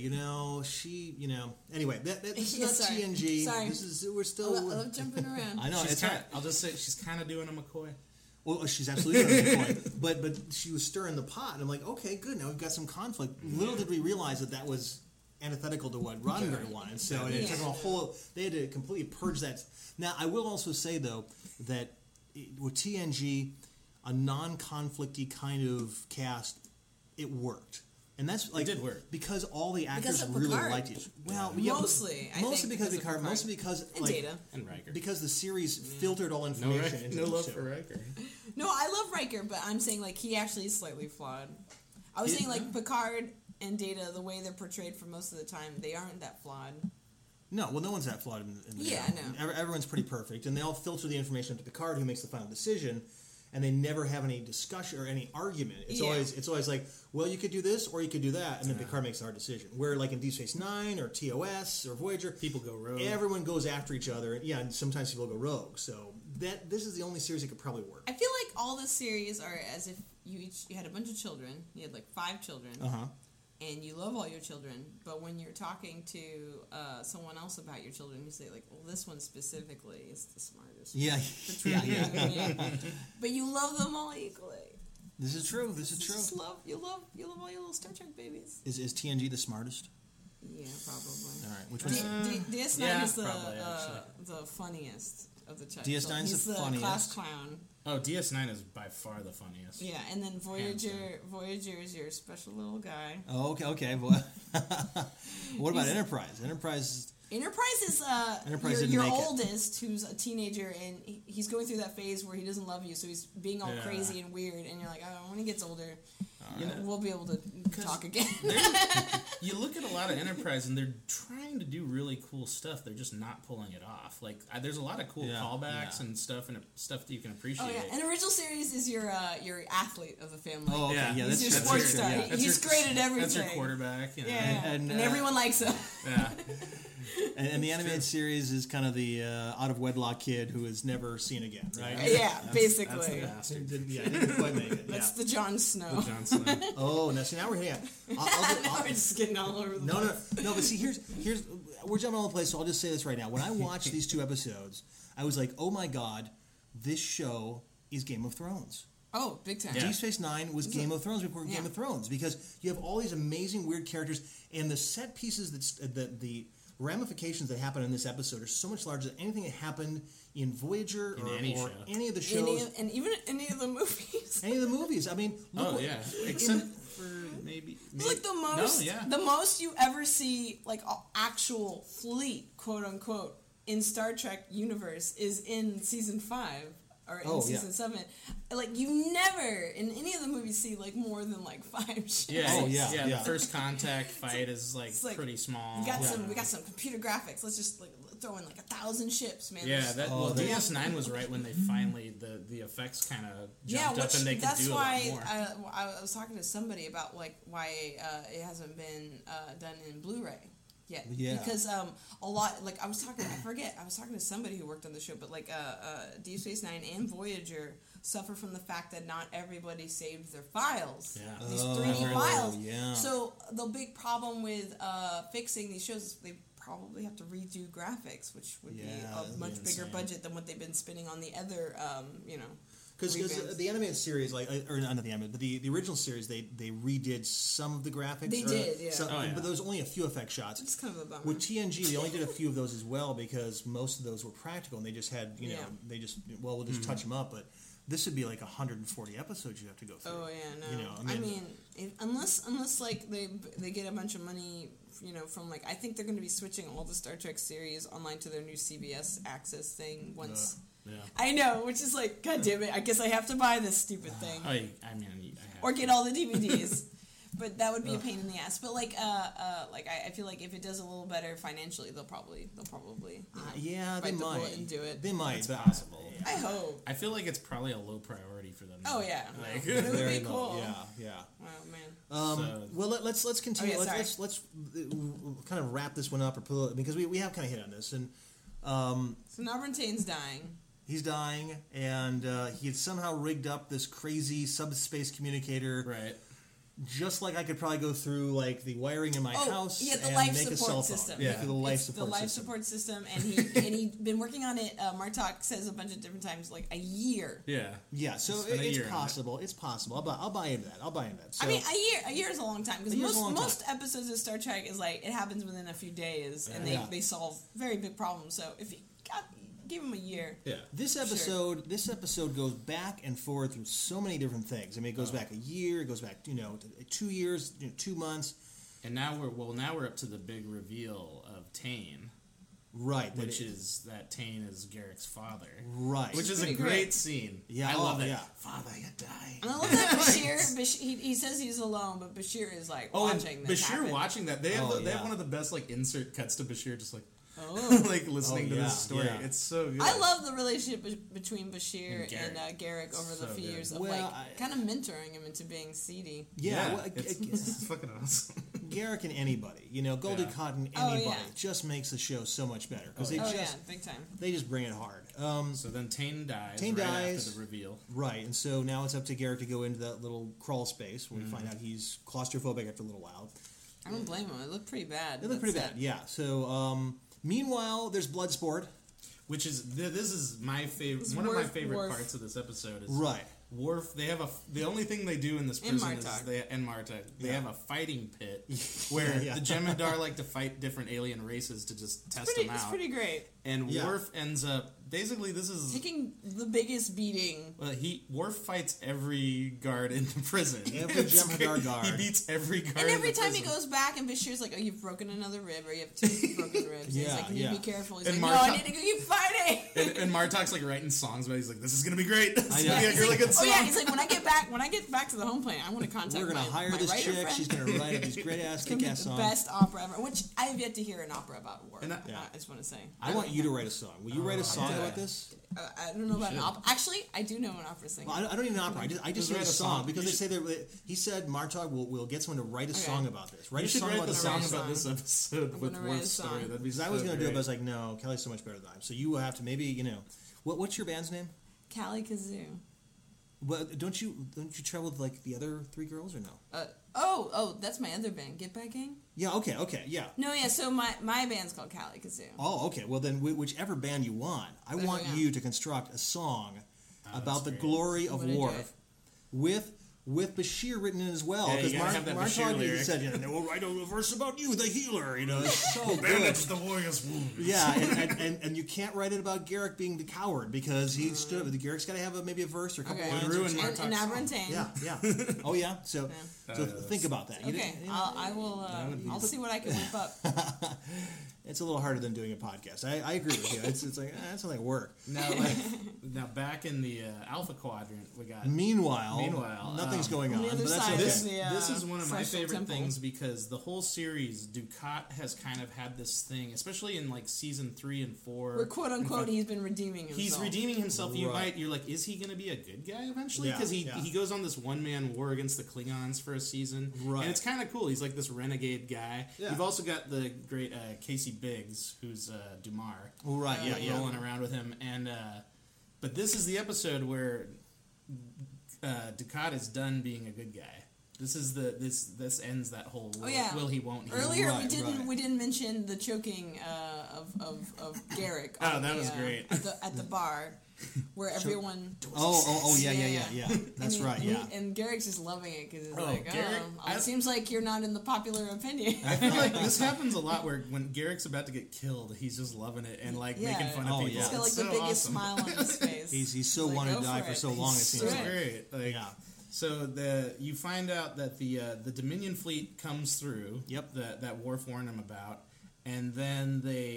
anyway, that's not TNG. Sorry. We're still. I love jumping around. I know. I'll just say she's kind of doing a McCoy. Well, she's absolutely doing a McCoy. But she was stirring the pot, and I'm like, okay, good. Now we've got some conflict. Little did we realize that was antithetical to what Roddenberry wanted. So it took a whole. They had to completely purge that. Now I will also say though that with TNG, a non-conflicty kind of cast. It worked, and that's like it did work because all the actors really liked each. Well, mostly because Picard, mostly because and Data and Riker, because the series filtered all information. No love for Riker. No, I love Riker, but I'm saying like he actually is slightly flawed. I was saying like Picard and Data, the way they're portrayed for most of the time, they aren't that flawed. No, well, no one's that flawed in the show. I know. Everyone's pretty perfect, and they all filter the information to Picard, who makes the final decision. And they never have any discussion or any argument. It's always like, well, you could do this or you could do that, and then Picard makes a hard decision. Where like in Deep Space Nine or TOS or Voyager, people go rogue. Everyone goes after each other. And sometimes people go rogue. So this is the only series that could probably work. I feel like all the series are as if you had a bunch of children. You had like 5 children. And you love all your children, but when you're talking to someone else about your children, you say like, "Well, this one specifically is the smartest." Yeah. But you love them all equally. This is true. You love all your little Star Trek babies. Is TNG the smartest? Yeah, probably. All right, which one? DS9 is the funniest of the children. DS9 is the funniest. Class clown. Oh, DS9 is by far the funniest. Yeah, and then Voyager is your special little guy. Oh, okay. What about Enterprise? Enterprise is your oldest, who's a teenager, and he's going through that phase where he doesn't love you, so he's being all crazy and weird, and you're like, oh, when he gets older, we'll be able to talk again. You look at a lot of Enterprise, and they're trying to do really cool stuff. They're just not pulling it off. Like, there's a lot of cool callbacks and stuff that you can appreciate. Oh yeah, and original series is your athlete of the family. Oh okay. Yeah, he's your sports star. Yeah. He's great at everything. That's your quarterback. And everyone likes him. Yeah. And the animated series is kind of the out of wedlock kid who is never seen again, right? Yeah, basically. That's the bastard. Didn't quite make it. That's the Jon Snow. Oh, now we're here. We're just getting all over the place. No. But see, here's we're jumping all over the place. So I'll just say this right now. When I watched these 2 episodes, I was like, oh my god, this show is Game of Thrones. Oh, big time. Deep Space Nine was Game of Thrones before Game of Thrones because you have all these amazing weird characters and the set pieces that the ramifications that happen in this episode are so much larger than anything that happened in Voyager or any of the shows. And even any of the movies. Any of the movies. I mean, except for maybe like the most you ever see like actual fleet, quote unquote, in Star Trek universe is in season 5. Or in season 7, like you never in any of the movies see like more than like 5 ships. Yeah. The first contact fight is like pretty small. We got some computer graphics. Let's just like throw in like 1,000 ships, man. Yeah, DS9 was right when they finally the effects kind of jumped up and they could do a lot more. I was talking to somebody about like why it hasn't been done in Blu-ray yet. Yeah. Because a lot, like I was talking to somebody who worked on the show, but like Deep Space Nine and Voyager suffer from the fact that not everybody saved their files. Yeah. These 3D files. Yeah. So the big problem with fixing these shows is they probably have to redo graphics, which would be a much bigger budget than what they've been spending on the other, Because the animated series, not the animated, but the original series, they redid some of the graphics. They did, yeah. But there was only a few effect shots. It's kind of a bummer. With TNG, they only did a few of those as well because most of those were practical, and they just had, we'll just touch them up. But this would be like 140 episodes you have to go through. Oh yeah, no. Unless like they get a bunch of money, from like I think they're going to be switching all the Star Trek series online to their new CBS Access thing once. Yeah. I know, which is like, God damn it! I guess I have to buy this stupid thing, I or get all the DVDs. But that would be a pain in the ass. But I feel like if it does a little better financially, they'll probably they might and do it. They might. It's possible. I hope. I feel like it's probably a low priority for them. Oh yeah, Like, it would Very be low. cool. Yeah. Oh man. Well, let's continue. Oh, yeah, let's kind of wrap this one up, because we have kind of hit on this, and So Navarretane's dying. he's dying, and he had somehow rigged up this crazy subspace communicator. right. Just like I could probably go through like the wiring in my house yeah, the and life make a cell support phone. system. Yeah, the life It's support the life system. support system, and he'd been working on it. Martok says a bunch of different times, like a year. Yeah. Yeah, so It's been a it's year, possible. It's possible. I'll buy into that. So, I mean, a year is a long time because A year's a long most episodes of Star Trek is like it happens within a few days, and they solve very big problems. So if you give him a year, Yeah. This episode goes back and forth through so many different things. I mean, it goes back a year, it goes back 2 years, 2 months, And now we're up to the big reveal of Tane. right? Which is that Tane is Garrick's father. right, Which is a pretty great great. scene. Yeah, I love that. yeah. Father, you die. and I love that Bashir he says he's alone, but Bashir is like watching and this Bashir happen. watching that. They have they yeah. have one of the best like insert cuts to Bashir, just like Oh. like listening to this story. yeah. It's so good. I love the relationship between Bashir And and Garrick over the So few good. years of Well, kind of mentoring him into being seedy. yeah. Well, it's fucking awesome. Garrick and anybody, Goldie Yeah. Cotton, Oh, anybody, yeah. just makes the show so much better because Big time. they just bring it hard. So then Tane dies. Tane right dies. after the reveal. Right, and so now it's up to Garrick to go into that little crawl space where we find out he's claustrophobic after a little while. I don't blame him. It looked pretty bad. It looked pretty bad, yeah. So, meanwhile, there's Bloodsport. Which is this is my favorite. It's One of my Worf- favorite Worf. parts of this episode is Right. Worf. They have the only thing they do in this And prison is Martok. They have a fighting pit where Yeah. the Jem'Hadar like to fight different alien races to just test them out. It's pretty great. And Yeah. Worf ends up basically this is Taking the biggest beating. Worf fights every guard in the prison. Every It's Jem'Hadar great. guard. He beats every guard. And every in the time he prison. goes back, and Bashir's like, "Oh, you've broken another rib, or you have 2 broken ribs." And he's Yeah, like, "You need to yeah. be careful." He's And like, "No, I Martok- need to go keep fighting." and Martok's like writing songs, but he's like, "This is gonna be great. This is know. gonna be a He's really like, good song." Oh yeah, he's like, when I get back to the home planet, I want to contact. We're going to hire my this writer chick. friend. She's going to write these great-ass, It's gonna be kick-ass the songs. best opera ever. Which I have yet to hear an opera about war. And I just want to say. I want you to write a song. Will you write a song yeah. about this? I don't know about an opera. Actually, I do know an opera singer. Well, I don't even know opera. I just Just need a write a song song. because You they say that he said Martok will get someone to write a Okay. song about this. Write You a should song write about the the song song. about this episode with gonna write a Worf's song. story. That'd be Because I so was going to do it, great. but I was like, no, Kelly's so much better than I am. So you will have to maybe what's your band's name? Callie Kazoo. Well, don't you travel with like the other 3 girls or no? Oh, that's my other band, Get Back Gang. Yeah. Okay. Yeah. No, yeah. So my band's called Callie Kazoo. Oh, okay. Well, then whichever band you want, I There want we go. you to construct a song about the great. glory of I'm gonna do Worf with Bashir written in as well. Yeah, you Because gotta have that Bashir Martok lyric. said, they will write a verse about you, the healer. It's so good. Bandage the warrior's wounds. Yeah, and you can't write it about Garrick being the coward because he stood. Garrick's got to have maybe a verse or a couple Okay. lines. Ruin or Martok's And song. Navarretaine. Yeah. Oh yeah. So think about that. Okay, I will. I'll see what I can whip up. it's a little harder than doing a podcast. I agree with you. It's like that's not like work. Now back in the Alpha Quadrant, we got. Meanwhile, nothing's going on. But that's okay. This is one of my favorite things because the whole series, Dukat has kind of had this thing, especially in like season 3 and 4. Where quote unquote he's been redeeming himself. He's redeeming himself. Right. You're like, is he going to be a good guy eventually? Because he goes on this one-man war against the Klingons for a season, right? And it's kind of cool. He's like this renegade guy. Yeah. You've also got the great Casey Biggs, who's Dumar. Oh, right, rolling around with him, and but this is the episode where Dukat is done being a good guy. This is this ends that whole will he won't he. Earlier we didn't mention the choking of Garak. Oh, that was great at the bar. Where everyone... Yeah. That's right, yeah. And Garak's just loving it because it seems like you're not in the popular opinion. I feel like this happens a lot where when Garak's about to get killed, he's just loving it and like making fun of people. He's got like the biggest smile on his face. He's so wanted to die for so long, it seems like. Great. Like, so you find out that the Dominion fleet comes through. Yep. That Worf warned him about, and then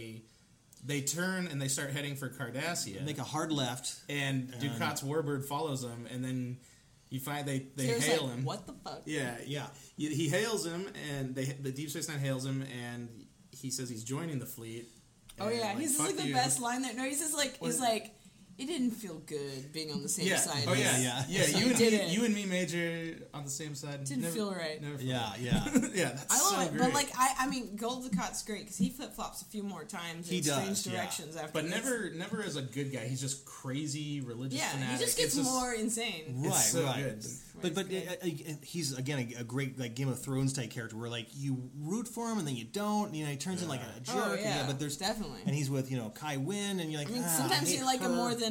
they turn and they start heading for Cardassia. Make a hard left. And Dukat's Warbird follows them, and then you find they hail him. What the fuck? Yeah. He hails him, and the Deep Space Nine hails him, and he says he's joining the fleet. Oh yeah, he's like the best line there. No, he's just like it didn't feel good being on the same side. Oh yeah. You and me, Major, on the same side. Didn't feel right. Never yeah. That's I love so it, great. but like I mean, Gul Dukat's great because he flip flops a few more times in strange directions after. But never as a good guy. He's just crazy religious fanatic. He just gets more insane. Right, so right. Good. But he's again a great like Game of Thrones type character where like you root for him and then you don't. You know, he turns in like a jerk. Oh, yeah. But there's definitely. And he's with Kai Wynn, and you're like, sometimes you like him more than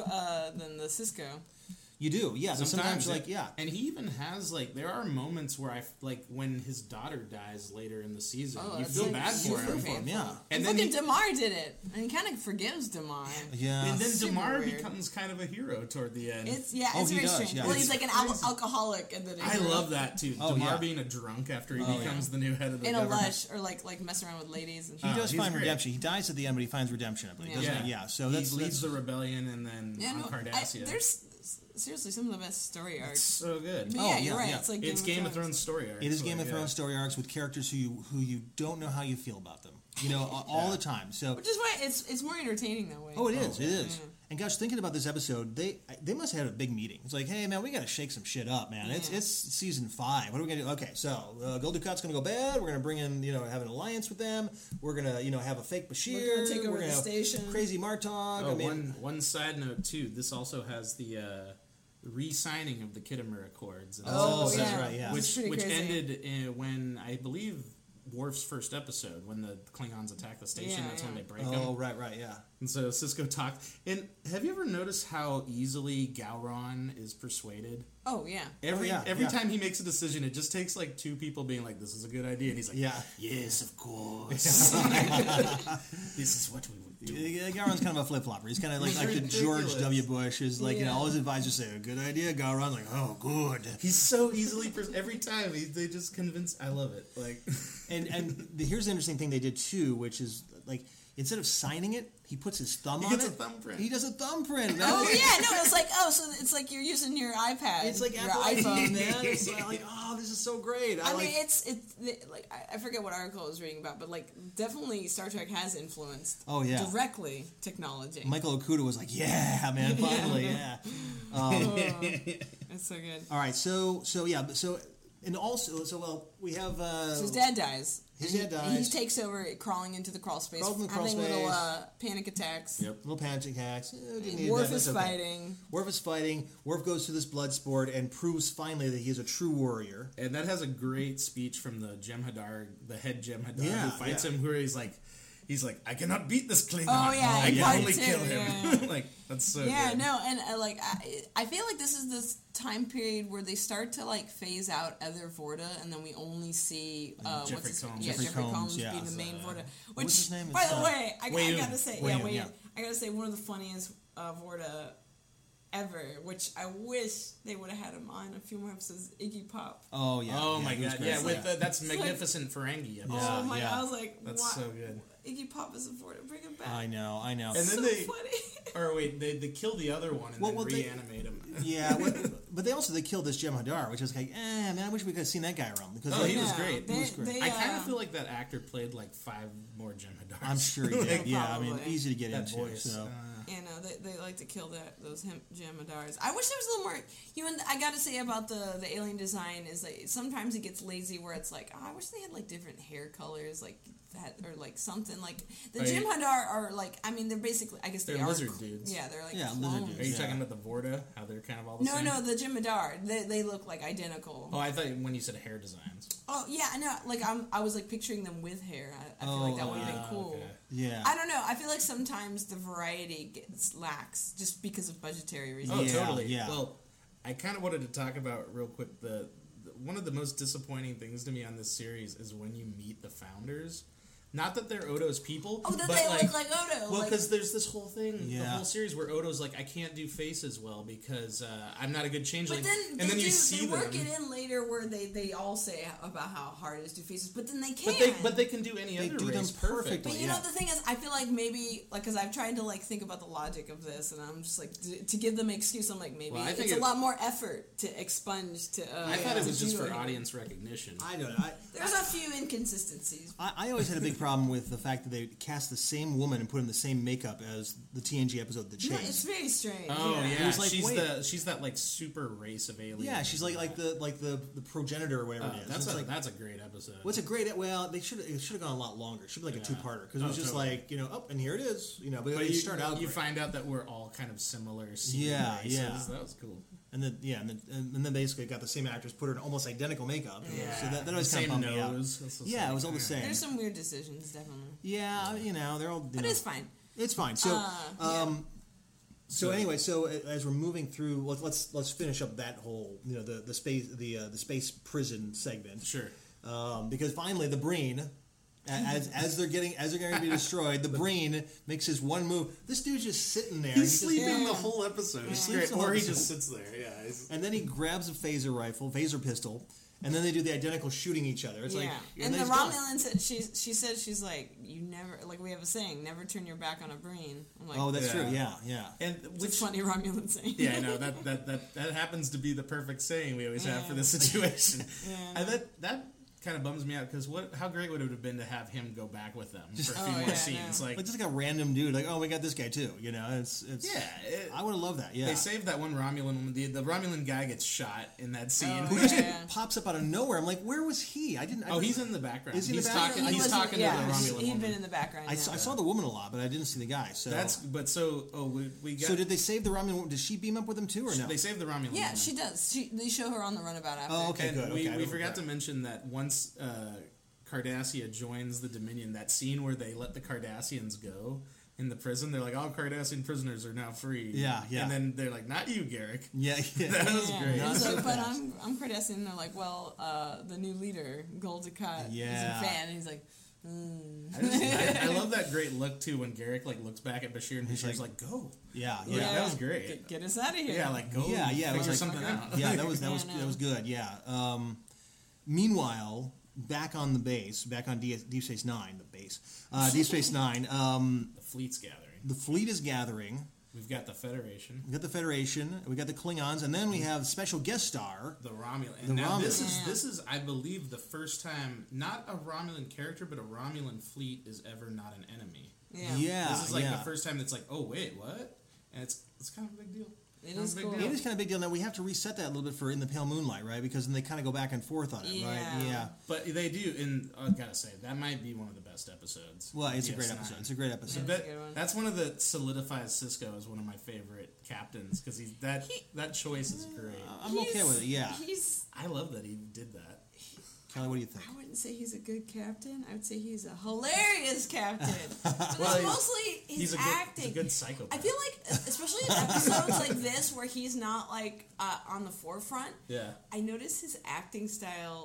the Cisco. You do, yeah. Sometimes like, yeah. And he even has, like, there are moments where when his daughter dies later in the season, you feel bad for him. Yeah. And then Damar did it. And he kind of forgives Damar. Yeah. And then Damar becomes kind of a hero toward the end. It's very strange. Yeah. Well, he's like an alcoholic. And then I love that, too. Damar being a drunk after he becomes the new head of the government. In a lush, or like messing around with ladies. And he does find redemption. He dies at the end, but he finds redemption, I believe, doesn't he? Yeah. So he leads the rebellion, and then on Cardassia. There's seriously some of the best story arcs. It's so good. But you're right. Yeah. It's Game of Thrones story arcs. It is Game of Thrones story arcs with characters who you don't know how you feel about them. You know, all the time. So which is why it's more entertaining that way. Oh, it is. It is. Yeah. And gosh, thinking about this episode, they must have had a big meeting. It's like, hey man, we got to shake some shit up, man. Yeah. It's season 5. What are we gonna do? Okay, so Gul Dukat's gonna go bad. We're gonna bring in have an alliance with them. We're gonna have a fake Bashir. We're gonna take over the station. Crazy Martog. One side note too. This also has the re-signing of the Khitomer Accords. That's right. Yeah, which ended when I believe Worf's first episode, when the Klingons attack the station. That's when they break them. Oh, right, yeah. And so Sisko talked. And have you ever noticed how easily Gowron is persuaded? Oh, yeah. Every time he makes a decision, it just takes like 2 people being like, this is a good idea. And he's like, yes, of course. This is what we would do. Gowron's kind of a flip-flopper. He's kind of like the George W. Bush is like, all his advisors say, good idea. Gowron's like, oh, good. He's so easily, every time, they just convince, I love it. Like, and here's the interesting thing they did too, which is like, instead of signing it, he puts his thumb on it. He gets a thumbprint. He does a thumbprint. Oh yeah, no, it's like so it's like you're using your iPad. It's like your iPhone, man. It's like this is so great. I mean, it's like I forget what article I was reading about, but like definitely Star Trek has influenced. Directly technology. Michael Okuda was like, yeah, man, finally, yeah. That's so good. All right, so and also we have. So his dad dies. His dad dies. He takes over, crawling into the crawl space, having little panic attacks. Yep, little panic attacks. Worf is fighting. Worf goes through this blood sport and proves finally that he is a true warrior. And that has a great speech from the Jem'Hadar, the head Jem'Hadar, who fights him, where he's like, I cannot beat this Klingon. Oh yeah, I can only kill him. Yeah. Like that's so. Yeah, good. no, and I feel like this is this time period where they start to like phase out other Vorta, and then we only see Jeffrey Combs. Jeffrey Combs being the main Vorta. Which, what's his name? By the way, I gotta say, Wayne. I gotta say, one of the funniest Vorta ever, which I wish they would have had him on a few more episodes. Iggy Pop. Oh yeah. Oh my god. Yeah, with that's Magnificent Ferengi episode. Oh my god. I was like, that's so good. Iggy Pop is important. Bring him back. I know. And then so funny. Or wait, they kill the other one and then reanimate him. Yeah, but they killed this Jem'Hadar, which was like, man, I wish we could have seen that guy around because he was great. He was great. I kind of feel like that actor played like 5 more Jem'Hadars. I'm sure he did. Yeah, I mean, easy to get that into. Voice. So. You know, they like to kill those Jem'Hadars. I wish there was a little more. I gotta say about the alien design is like sometimes it gets lazy where it's like, I wish they had like different hair colors like that or like something like the Jem'Hadar are like. I mean, they're basically they're lizard dudes. Yeah, they're like lizard dudes. Are you talking about the Vorta? How they're kind of all the same? No, the Jem'Hadar. They look like identical. Oh, I thought when you said hair designs. Oh yeah, no, like I was like picturing them with hair. I feel like that would have been cool. Okay. Yeah. I don't know. I feel like sometimes the variety gets lax just because of budgetary reasons. Oh, totally. Yeah. Well, I kind of wanted to talk about real quick the one of the most disappointing things to me on this series is when you meet the founders. Not that they're Odo's people. Oh, that they look like Odo. Well, because there's this whole thing, the Yeah. whole series where Odo's like, I can't do faces well because I'm not a good changeling. But then, and then you see they work them. it in later where they all say about how hard it is to do faces, but then they can't. But they can do any They other do race them perfectly. But you know the thing is, I feel like maybe because I've tried to like think about the logic of this, and I'm just like to give them an excuse. I'm like maybe it's a lot more effort to expunge to. I thought it was just for audience recognition. I don't know. There's a few inconsistencies. I always had a big problem with the fact that they cast the same woman and put in the same makeup as the TNG episode The Chase. No, it's very strange. Oh yeah, It was like, she's that like super race of aliens. Yeah, she's like the progenitor or whatever it is. That's a great episode. What's a great? Well, it should have gone a lot longer. It should be like a 2-parter because it was just like and here it is. But you start out. You find out that we're all kind of similar. Yeah, races. yeah. That was cool. And then basically got the same actress put her in almost identical makeup. Yeah, so that always kind of bumped me out. Yeah, it was all the same. There's some weird decisions, definitely. Yeah, they're all. But it's fine. It's fine. So, so anyway, so as we're moving through, let's finish up that whole the space prison segment. Sure. Because finally the Breen. As they're going to be destroyed, the Breen makes his one move. This dude's just sitting there. He's sleeping the whole episode. He sleeps the whole or he episode. just sits there. Yeah. And then he grabs a phaser pistol, and then they do the identical shooting each other. It's like, and the Romulan said she's like, you never, like we have a saying, never turn your back on a Breen. I'm like, oh, that's true. Yeah. And which funny Romulan saying. Yeah, I know that happens to be the perfect saying we always have for this situation. And that kind of bums me out because how great would it have been to have him go back with them for a few more scenes, like just like a random dude, like we got this guy too, it's I would have loved that. Yeah, they saved that one Romulan. The Romulan guy gets shot in that scene, who just pops up out of nowhere. I'm like, where was he? He's in the background. Is he he's in the background? He's talking to the Romulan. He'd been in the background. I saw the woman a lot, but I didn't see the guy. So we got. So did they save the Romulan? Did she beam up with him too, or no? They saved the Romulan. Yeah, she does. They show her on the runabout after. Oh, okay, good. We forgot to mention that once Cardassia joins the Dominion, that scene where they let the Cardassians go in the prison, they're like, all Cardassian prisoners are now free. Yeah. And then they're like, not you, Garrick. Yeah. That was great. He's like, but I'm Cardassian. And they're like, well, the new leader, Gul Dukat, is a fan. And he's like, I love that great look too when Garrick looks back at Bashir and Bashir's like, go. Yeah. That was great. Get us out of here. Yeah, like go. Yeah, it was like something out. Yeah, that was good. Yeah. Meanwhile, back on the base, back on Deep Space Nine, Deep Space Nine. The fleet's gathering. The fleet is gathering. We've got the Federation. We got the Klingons, and then we have special guest star, the Romulan. And now this is, I believe, the first time not a Romulan character, but a Romulan fleet is ever not an enemy. Yeah. This is like the first time that's like, oh wait, what? And it's kind of a big deal. It is cool. It is kind of a big deal. Now we have to reset that a little bit for In the Pale Moonlight, right? Because then they kind of go back and forth on it, right? Yeah. But they do, and I gotta say that might be one of the best episodes. Well, it's a great episode. It's a great episode. That's one of the solidifies Sisko as one of my favorite captains because that choice is great. I'm okay with it. Yeah. I love that he did that. Kelly, what do you think? I wouldn't say he's a good captain. I would say he's a hilarious captain. But it's mostly his acting. He's a good psychopath. I feel like, especially in episodes like this where he's not like on the forefront. Yeah. I notice his acting style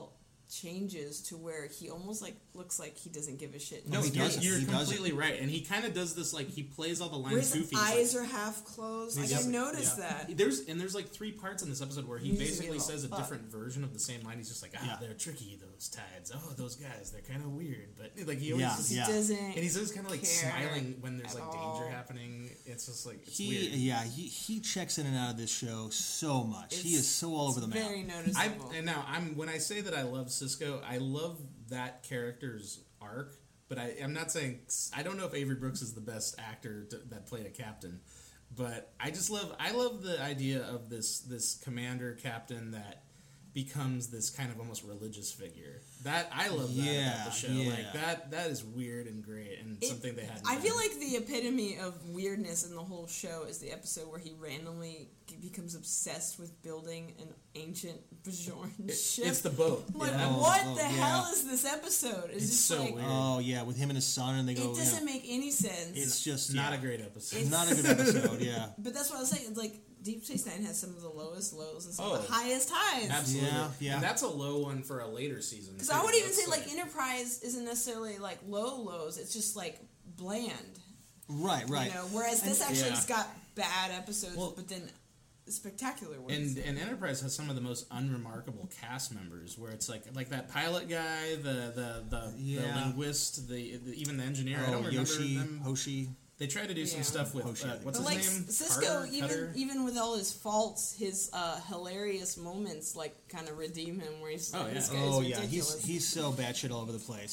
changes to where he almost like looks like he doesn't give a shit. No, you're completely right, and he kind of does this like he plays all the lines goofy. His eyes are half closed. I didn't notice that. There's like 3 parts in this episode where he basically says a different version of the same line. He's just like, they're tricky, those tides. Oh, those guys, they're kind of weird, but like he always doesn't, and he's always kind of like smiling when there's like danger happening. It's just like it's weird. Yeah, he checks in and out of this show so much. He is so all over the map. Very noticeable. And now when I say that I love Cisco, I love that character's arc, but I'm not saying I don't know if Avery Brooks is the best actor that played a captain, but I love the idea of this commander captain that becomes this kind of almost religious figure. That I love that about the show. Yeah. Like that is weird and great and something they had. I feel like the epitome of weirdness in the whole show is the episode where he randomly becomes obsessed with building an ancient Bajoran ship. It's the boat. Like, what the hell is this episode? It's just so like, weird. Oh yeah, with him and his son, and they go. It doesn't make any sense. It's just not a great episode. It's not a good episode. Yeah. But that's what I was saying. It's like Deep Space Nine has some of the lowest lows and some of the highest highs. Absolutely. Yeah. And that's a low one for a later season. Because I would even say like Enterprise isn't necessarily like lows. It's just like bland. Right. You know, whereas this actually's got bad episodes, but then spectacular ones. And Enterprise has some of the most unremarkable cast members, where it's like that pilot guy, the linguist, even the engineer. I don't remember them. Hoshi. They try to do some stuff with what's his name? Cisco, even with all his faults, his hilarious moments like kind of redeem him. Where he's this guy's ridiculous. He's so batshit all over the place.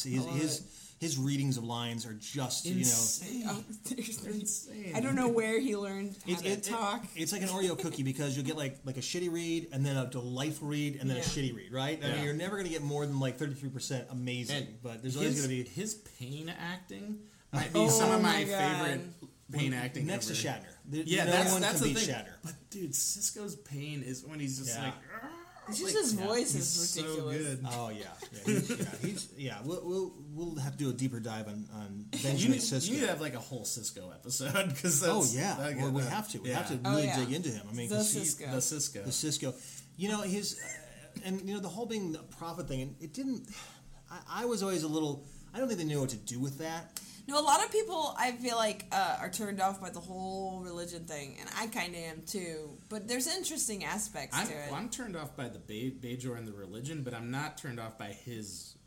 His readings of lines are just insane. They're insane. I don't know where he learned how to talk. It's like an Oreo cookie because you'll get like a shitty read and then a delightful read and then a shitty read, right? I mean, you're never going to get more than like 33% amazing, but there's always going to be his pain acting. Might be some of my favorite pain acting next ever. to Shatner. That's the thing. Shatner. But dude, Cisco's pain is when he's just like. It's just his voice is ridiculous. So good. Oh yeah. We'll have to do a deeper dive on Benjamin Sisko. You need to have like a whole Cisco episode because we have to. We have to really dig into him. I mean, the Cisco. You know his, and you know the whole being the prophet thing. And it didn't. I was always a little. I don't think they knew what to do with that. No, a lot of people, I feel like, are turned off by the whole religion thing, and I kind of am too. But there's interesting aspects to it. I'm turned off by the Bajor and the religion, but I'm not turned off by his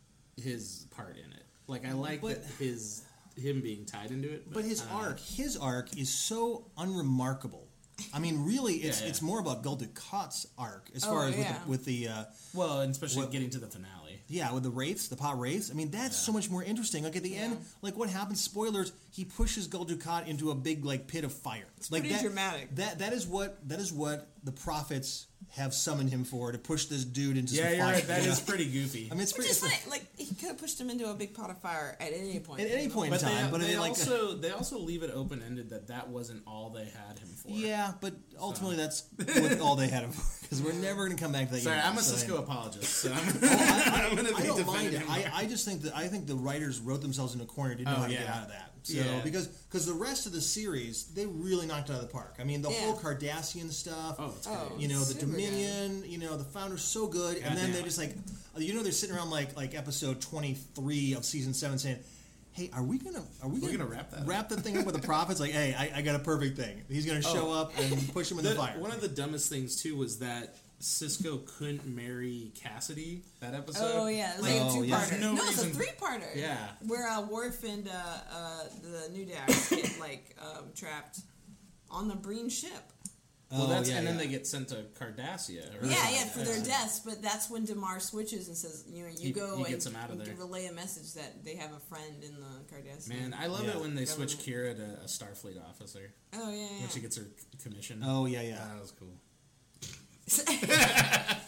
part in it. Like I like him being tied into it. But his arc is so unremarkable. I mean, really, it's more about Gul Dukat's arc as far as with the and especially getting to the finale. Yeah, with the wraiths, the pod wraiths. I mean, that's so much more interesting. Like at the end, like what happens? Spoilers. He pushes Gul Dukat into a big like pit of fire. It's like pretty dramatic. That is what the prophets have summoned him for, to push this dude into some fire. Yeah, you're right. That is pretty goofy. I mean, it's pretty funny. Like he could have pushed him into a big pot of fire at any point. At any point in time. But they also leave it open ended that wasn't all they had him for. Yeah, but ultimately that's what all they had him for. Because we're never going to come back to that. Sorry, I'm a Cisco apologist. So I'm going to be defending him. I just think that the writers wrote themselves in a corner, didn't know how to get out of that. So because the rest of the series, they really knocked it out of the park. I mean, the whole Cardassian stuff. Oh, it's great. You know, the Dominion. Good. You know, the Founder's so good, and then they're just like, they're sitting around like episode 23 of season 7 saying, hey, are we gonna wrap that thing up with the prophets? Like, hey, I got a perfect thing. He's gonna show up and push him in the fire. One of the dumbest things too was that Cisco couldn't marry Cassidy that episode. Oh yeah, it was like a two-parter. No, it's a three-parter. Yeah, where Worf and the New Dax get trapped on the Breen ship. Well, and then they get sent to Cardassia. For their deaths. But that's when Damar switches and says, you go and gets them out of there. Relay a message that they have a friend in the Cardassian. Man, I love it when they switch Kira to a Starfleet officer. Oh yeah. When she gets her commission. Oh yeah. That was cool. I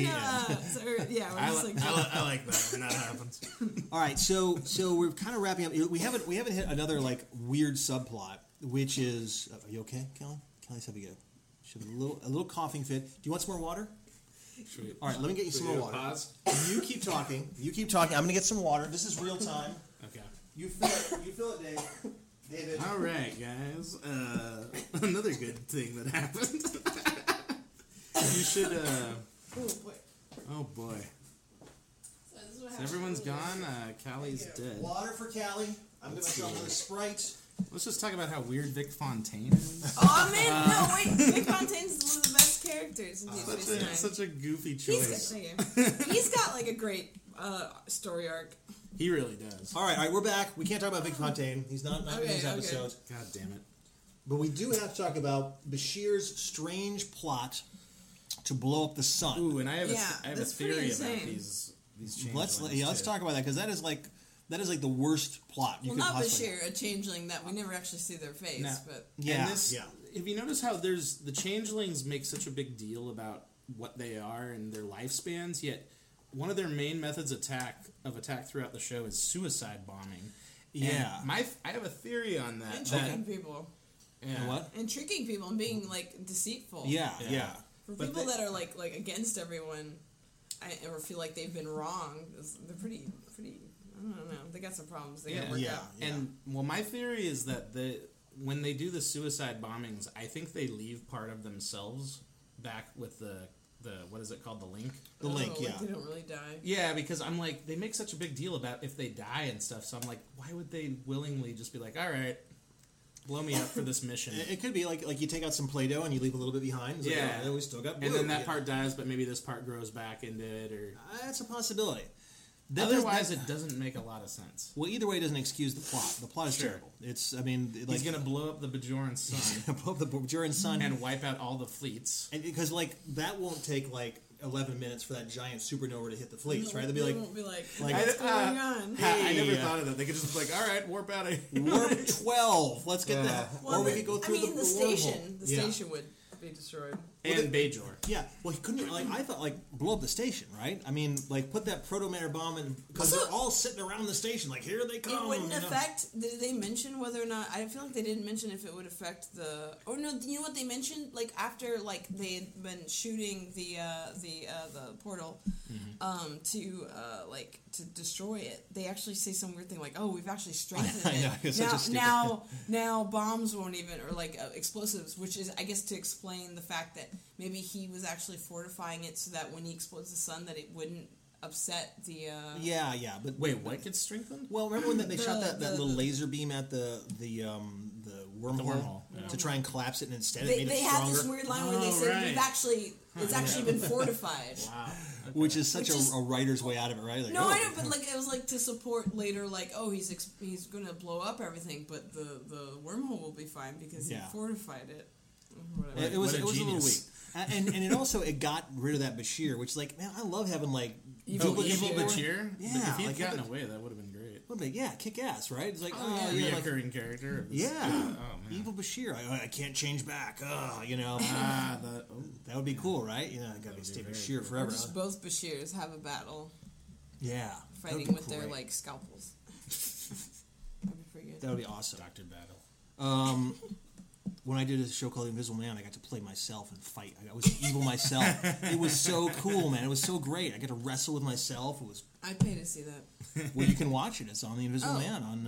like that when that happens. All right, so we're kind of wrapping up. We haven't hit another like weird subplot, which is. Are you okay, Kelly? Kelly's having a little coughing fit. Do you want some more water? All right, let me get you some more water. Pause? You keep talking. I'm going to get some water. This is real time. Okay. You fill it, Dave. David. All right, guys. Another good thing that happened. You should. Oh boy. So everyone's gone. Callie's dead. Water for Callie. I'm giving myself another Sprite. Let's just talk about how weird Vic Fontaine is. Oh man, no wait, Vic Fontaine's one of the best characters in Deep Space Nine. Such a goofy choice. He's got like a great story arc. He really does. All right, we're back. We can't talk about Vic Fontaine. He's not in these episodes. God damn it. But we do have to talk about Bashir's strange plot to blow up the sun. Ooh, and I have a theory about these changelings. Let's talk about that, because that is like the worst plot you could possibly... Well, not Bashir, a changeling that we never actually see their face, but... If you notice how the changelings make such a big deal about what they are and their lifespans, yet one of their main methods of attack throughout the show is suicide bombing. Yeah. And I have a theory on that. And tricking people. Yeah. And what? And tricking people and being, like, deceitful. Yeah. For people that are, like against everyone, or feel like they've been wrong, they're pretty... I don't know. They got some problems. They gotta work out. And my theory is that when they do the suicide bombings, I think they leave part of themselves back with the what is it called, the link? The link, yeah. Like they don't really die. Yeah, because I'm like, they make such a big deal about if they die and stuff. So I'm like, why would they willingly just be like, all right, blow me up for this mission? It could be like you take out some Play-Doh and you leave a little bit behind. It's like, we still got blue. And then that part dies, but maybe this part grows back into it, or that's a possibility. Otherwise, it doesn't make a lot of sense. Well, either way, it doesn't excuse the plot. The plot is terrible. He's going to blow up the Bajoran sun. He's going to blow up the Bajoran sun. And wipe out all the fleets. And because, that won't take, 11 minutes for that giant supernova to hit the fleets, right? They'll be won't be like what's going on? I never thought of that. They could just be like, all right, warp out of here. Warp 12. Let's get that. Well, or we could go through the station. wormhole. The station would be destroyed. And Bajor. Yeah, well, he couldn't, I thought, blow up the station, right? I mean, put that proto-matter bomb in, because they're all sitting around the station, here they come. It wouldn't affect, did they mention whether or not, I feel like they didn't mention if it would affect no, you know what they mentioned? After, they had been shooting the portal, to destroy it, they actually say some weird thing we've actually strengthened it. I know, it's such a stupid thing. Now bombs won't even, or explosives, which is, I guess, to explain the fact that maybe he was actually fortifying it so that when he explodes the sun that it wouldn't upset the... Yeah, but... Wait, what gets strengthened? Well, remember when they shot that little laser beam at the wormhole to try and collapse it, and instead it made it stronger? They had this weird line where they said it's actually been fortified. Wow. Okay. Which is such a writer's way out of it, right? I know, but it was to support later, he's going to blow up everything, but the wormhole will be fine because he fortified it. It was a little weak. And it also got rid of that Bashir, which man, I love having evil Bashir. Yeah, if he'd gotten away, that would have been great. Yeah, kick ass, right? It's reoccurring character. Evil Bashir. I can't change back. That would be cool, right? Got to stay Bashir forever. Just both Bashirs have a battle. Yeah, fighting with their scalpels. That'd be pretty good. That would be awesome. Dr. Battle. When I did a show called The Invisible Man, I got to play myself and fight. I was evil myself. It was so cool, man. It was so great. I got to wrestle with myself. It was. I'd pay to see that. Well, you can watch it. It's on The Invisible Man on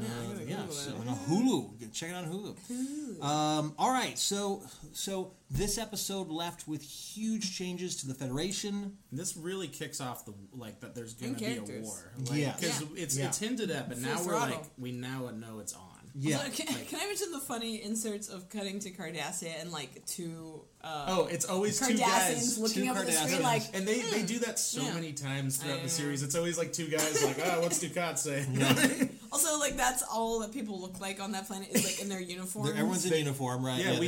on Hulu. Check it out on Hulu. All right, so this episode left with huge changes to the Federation. This really kicks off that there's going to be a war. Because it's hinted at, but now we now know it's on. Yeah. Also, can I mention the funny inserts of cutting to Cardassia and two it's always two Cardassians guys looking up at the screen and they do that so many times throughout the series. It's always two guys what's Dukat say? Also, that's all that people look like on that planet is in their uniforms. Everyone's in uniform, right? Yeah, we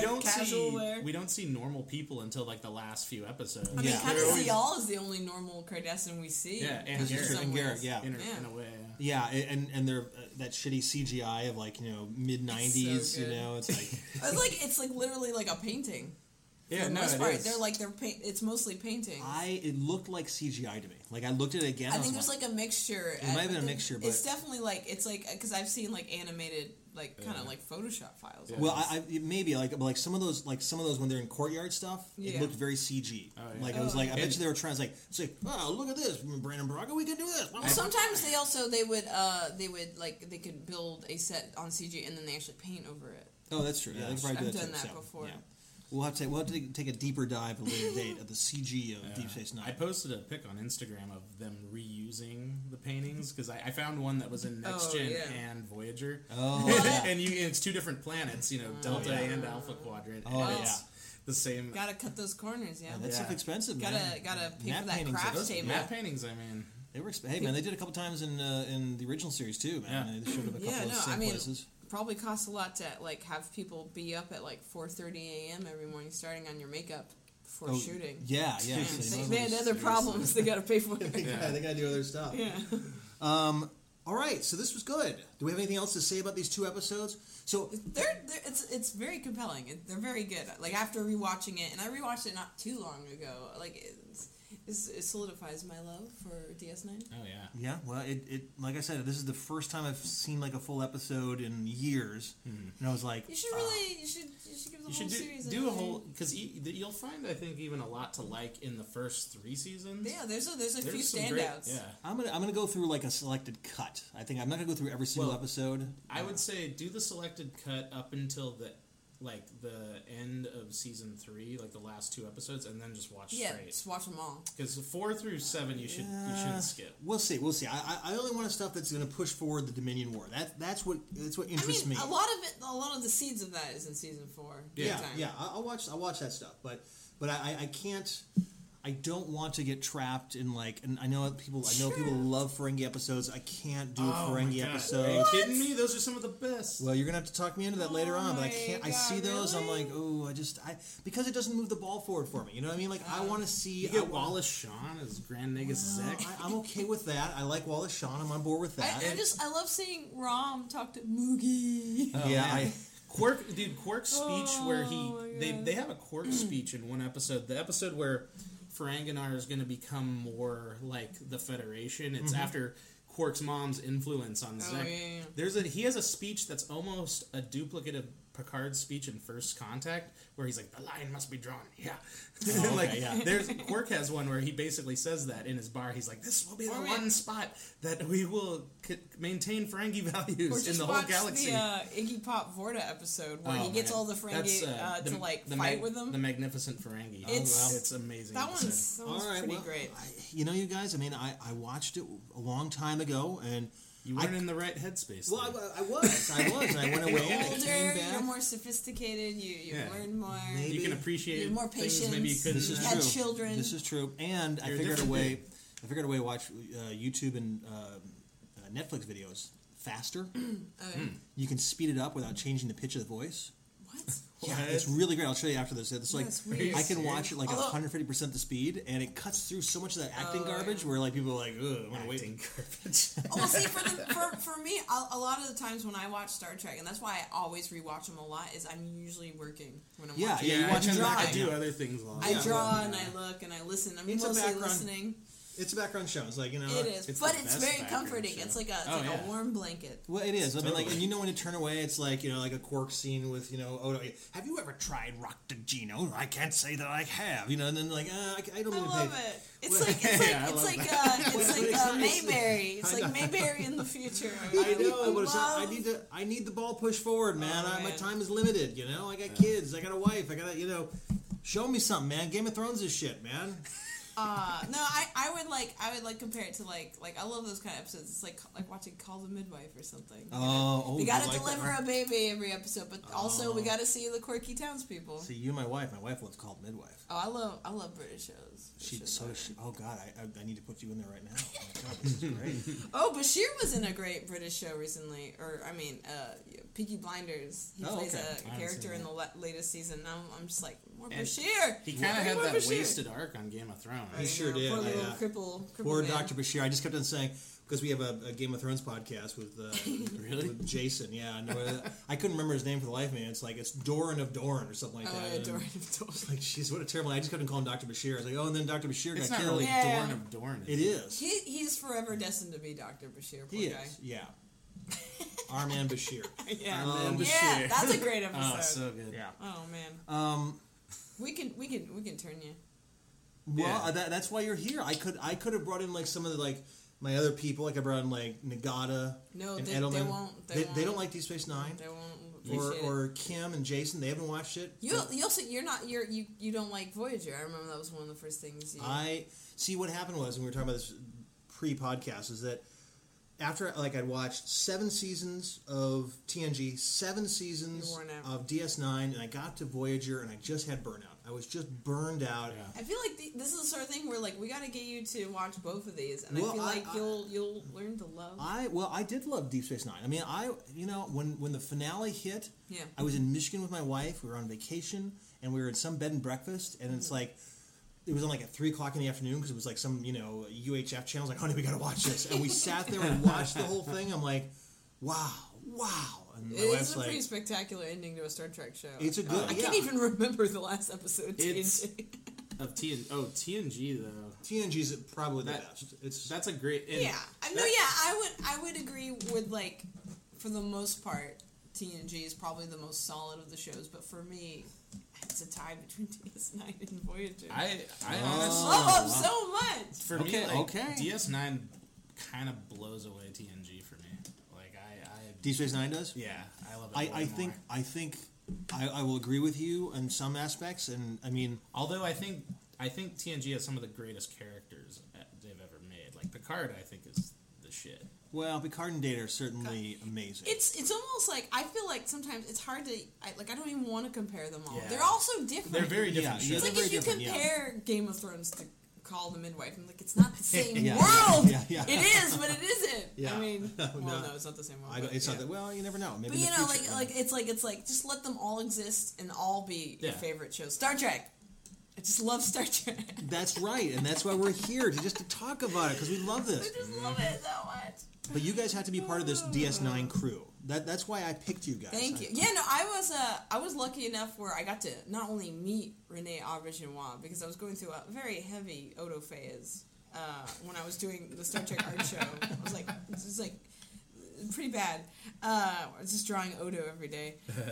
don't see normal people until the last few episodes. I mean, Zial is the only normal Cardassian we see. Yeah, and Garrett, in a way. Yeah, and they're that shitty CGI of mid 90s. So it's it's literally a painting. Yeah, for the most part. They're it's mostly painting. It looked like CGI to me. I looked at it again. I think there's a mixture. It might have been a mixture, but it's definitely because I've seen animated kind of Photoshop files. Yeah. Well, I maybe some of those when they're in courtyard stuff, it looked very CG. Oh, yeah. It was I bet you they were trying to say, oh, look at this, Brandon Braga, we can do this. Well, sometimes they could build a set on CG and then they actually paint over it. Oh, that's true. Yeah, I've done that before. Yeah. We'll have to take a deeper dive at a later date of the CG of Deep Space Nine. I posted a pic on Instagram of them reusing the paintings because I found one that was in Next Gen and Voyager. Oh, and it's 2 different planets, Delta and Alpha Quadrant. Oh, and it's the same. Gotta cut those corners, That's stuff expensive, man. Gotta pay for that craft table. Matte paintings, I mean. They were man, they did a couple times in the original series too, man. Yeah. They showed up a couple of same places. Probably costs a lot to have people be up at 4:30 a.m. every morning, starting on your makeup before shooting. Yeah. They had other problems they got to pay for. They got to do other stuff. Yeah. All right, so this was good. Do we have anything else to say about these 2 episodes? So it's very compelling. They're very good. After rewatching it, and I rewatched it not too long ago. It solidifies my love for DS9. Oh yeah. Yeah. Well, it like I said, this is the first time I've seen a full episode in years, and I was like, you should give the whole series. Do a whole because you'll find I think even a lot to like in the first 3 seasons. Yeah, there's a few standouts. I'm gonna go through a selected cut. I think I'm not gonna go through every single episode. I would say do the selected cut up until the end of season 3, the last 2 episodes, and then just watch straight. Yeah, just watch them all. Because 4 through 7, you shouldn't skip. We'll see. I only want stuff that's going to push forward the Dominion War. That's what interests me. A lot of the seeds of that is in season 4. Yeah. I'll watch that stuff, but I can't. I don't want to get trapped in and I know people love Ferengi episodes. I can't do a Ferengi episode. Are you kidding me? Those are some of the best. Well, you're gonna have to talk me into that later on, but I can't. I see those. Really? I'm like, because it doesn't move the ball forward for me. You know what I mean? I want to see. You get Wallace Shawn as Grand Nagus Zek. I'm okay with that. I like Wallace Shawn. I'm on board with that. I love seeing Rom talk to Moogie. Quark's speech where they have a Quark speech in one episode. The episode where Ferenginar is going to become more like the Federation. It's after Quark's mom's influence on Zek. He has a speech that's almost a duplicate of Picard's speech in First Contact, where he's like, "The line must be drawn." Yeah, Quark has one where he basically says that in his bar. He's like, "This will be the one spot that we will maintain Ferengi values in the whole galaxy." The Iggy Pop Vorta episode where he gets all the Ferengi to fight with them. The Magnificent Ferengi. It's amazing. That one's pretty great. You guys. I mean, I watched it a long time ago, and you weren't in the right headspace. Well, I was. I went away. You're older. You're more sophisticated. You've learned more. Maybe. You can appreciate. You have more patience. Maybe you couldn't. This is had true. Children. This is true. And I figured a way to watch YouTube and Netflix videos faster. You can speed it up without changing the pitch of the voice. What? Yeah, it's really great. I'll show you after this. It's weird. I can watch it 150% the speed, and it cuts through so much of that acting garbage where people are like, ugh, I'm gonna wait. Garbage. Well, see, for me, a lot of the times when I watch Star Trek, and that's why I always rewatch them a lot, is I'm usually working when I'm watching. Yeah, you watch them. I do other things. I draw and I look and I listen. I'm mostly listening. It's a background show. It's it is, but it's very comforting. Show. It's like a warm blanket. Well, it is. I mean, and when you turn away, it's like a Quark scene with Odo. Have you ever tried Roctagino? I can't say that I have. And then I don't. I love it. It's like Mayberry. It's like Mayberry in the future. I know, but I need the ball pushed forward, man. My time is limited. I got kids. I got a wife. I got show me something, man. Game of Thrones is shit, man. No, I would compare it to I love those kind of episodes. It's like watching Call the Midwife or something. We gotta deliver a baby every episode, but also we gotta see the quirky townspeople. See, you and my wife loves Call the Midwife. Oh, I love British shows. Oh God, I need to put you in there right now. Oh my God, this is great. Oh, Bashir was in a great British show recently, Peaky Blinders. He plays a character in the latest season. I'm just like, more Bashir. He kind of had that wasted arc on Game of Thrones. He sure did. Poor little cripple Poor man. Dr. Bashir. I just kept on saying, because we have a Game of Thrones podcast with with Jason. Yeah, I couldn't remember his name for the life of me. It's Doran of Doran or something like that. Doran of Doran. Like, jeez, what a terrible. I just couldn't call him Dr. Bashir. I was like, and then Dr. Bashir it's got not killed. Really Doran of Doran. It is. He's forever destined to be Dr. Bashir. Poor guy. Yeah. Our man Bashir. Yeah, that's a great episode. Oh, so good. Yeah. Oh man. We can turn you. Well, that's why you're here. I could have brought in some of the my other people, like I brought in like Nagata and Edelman. They won't. They don't like Deep Space Nine. They won't. Or Kim and Jason, they haven't watched it. You don't like Voyager. I remember that was one of the first things you... I see. What happened was, when we were talking about this pre-podcast, is that after I'd watched 7 seasons of TNG, 7 seasons of DS9, and I got to Voyager, and I just had burnout. I was just burned out. Yeah. I feel like this is the sort of thing where we got to get you to watch both of these, and I feel like you'll learn to love. I did love Deep Space Nine. I mean, when the finale hit, yeah. I was in Michigan with my wife. We were on vacation, and we were at some bed and breakfast, and it's like. It was on at 3 o'clock in the afternoon because it was like some, UHF channel. I was like, honey, we got to watch this. And we sat there and watched the whole thing. I'm like, wow. And it is a pretty spectacular ending to a Star Trek show. It's a good... I can't even remember the last episode of TNG. TNG, though. TNG is probably the best. That's a great... I would agree with, for the most part, TNG is probably the most solid of the shows. But for me... It's a tie between DS9 and Voyager. I honestly love them so much. For me, DS9 kind of blows away TNG for me. Deep Space Nine does? Yeah, I love it. I think I will agree with you in some aspects, and I mean, although I think TNG has some of the greatest characters they've ever made. Like Picard, I think is the shit. Well, Picard and Data are certainly amazing. It's almost like I feel like sometimes it's hard to I don't even want to compare them all. Yeah. They're all so different. They're very different. It's like if you compare Game of Thrones to Call the Midwife, I'm like, it's not the same world. Yeah. It is, but it isn't. Yeah. I mean, no, it's not the same world. It's not that. Well, you never know. Maybe but it's like just let them all exist and all be your favorite shows. Star Trek. I just love Star Trek. That's right, and that's why we're here to talk about it because we love this. I just love it so much. But you guys have to be part of this DS9 crew. That's why I picked you guys. Thank you. Yeah, no, I was lucky enough where I got to not only meet Renee Auberjonois because I was going through a very heavy Odo phase when I was doing the Star Trek art show. I was like, this is like pretty bad. I was just drawing Odo every day.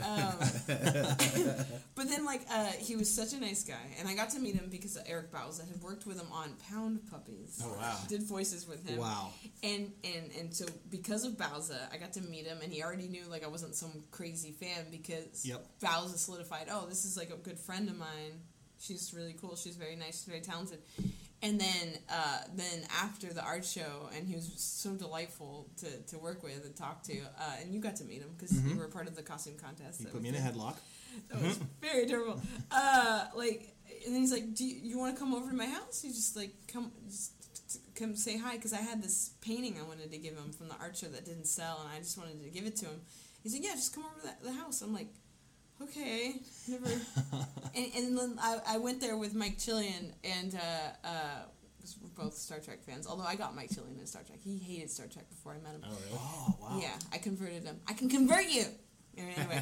But then, he was such a nice guy. And I got to meet him because of Eric Bauza had worked with him on Pound Puppies. Oh, wow. Did voices with him. Wow. And so because of Bauza, I got to meet him, and he already knew, I wasn't some crazy fan because Bauza solidified, this is, a good friend of mine. She's really cool. She's very nice. She's very talented. And then after the art show, and he was so delightful to work with and talk to, and you got to meet him because you were part of the costume contest. You put me in a headlock. That was very terrible. And then he's like, "Do you want to come over to my house? You just come say hi," because I had this painting I wanted to give him from the art show that didn't sell, and I just wanted to give it to him. He's like, "Yeah, just come over to the house." I'm like, okay, never. and then I went there with Mike Chillian, and because we're both Star Trek fans. Although I got Mike Chillian in Star Trek, he hated Star Trek before I met him. Oh really? Oh wow. Yeah, I converted him. I can convert you. Anyway,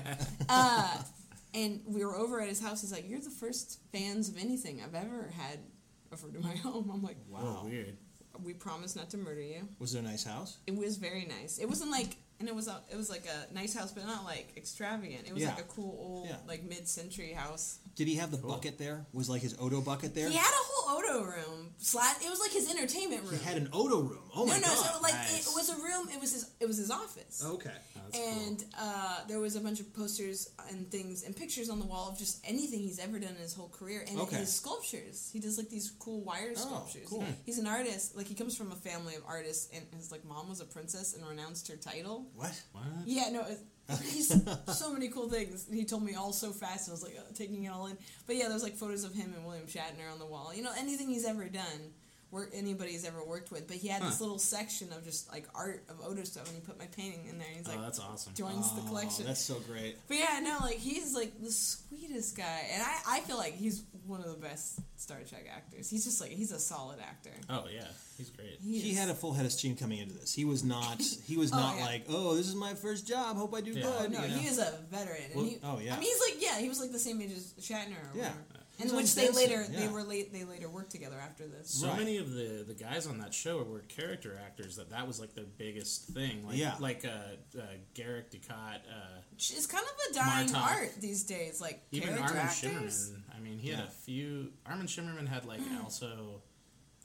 and we were over at his house. He's like, "You're the first fans of anything I've ever had over to my home." I'm like, wow, weird. We promise not to murder you. Was it a nice house? It was very nice. It wasn't and it was like a nice house, but not extravagant. It was like a cool old mid-century house. Did he have the bucket there? Was his Odo bucket there? He had a whole Odo room. It was his entertainment room. He had an Odo room. Oh my god! No. So nice. it was a room. It was his office. Okay. And cool. There was a bunch of posters and things and pictures on the wall of just anything he's ever done in his whole career, and his sculptures. He does these cool wire sculptures. Cool. He's an artist. He comes from a family of artists, and his mom was a princess and renounced her title. What? Yeah, no. He's so many cool things. He told me all so fast. I was taking it all in. But yeah, there's photos of him and William Shatner on the wall. Anything he's ever done, anybody's ever worked with. But he had this little section of just art of Odo stuff, and he put my painting in there. And he's that's awesome. Joins the collection. That's so great. But yeah, no, he's the sweetest guy, and I feel like he's one of the best Star Trek actors. He's just he's a solid actor. Oh yeah, he's great. He had a full head of steam coming into this. He was not. He was not this is my first job. Hope I do good. Oh, no, he is a veteran. Well, and I mean, he was the same age as Shatner. Or whatever. And which they later worked together after this. So many of the guys on that show were character actors that was their biggest thing. Garrick Ducat. It's kind of a dying Martok. art these days. Even character Armin actors. Shimmerman. I mean, he had a few. Armin Shimmerman had also.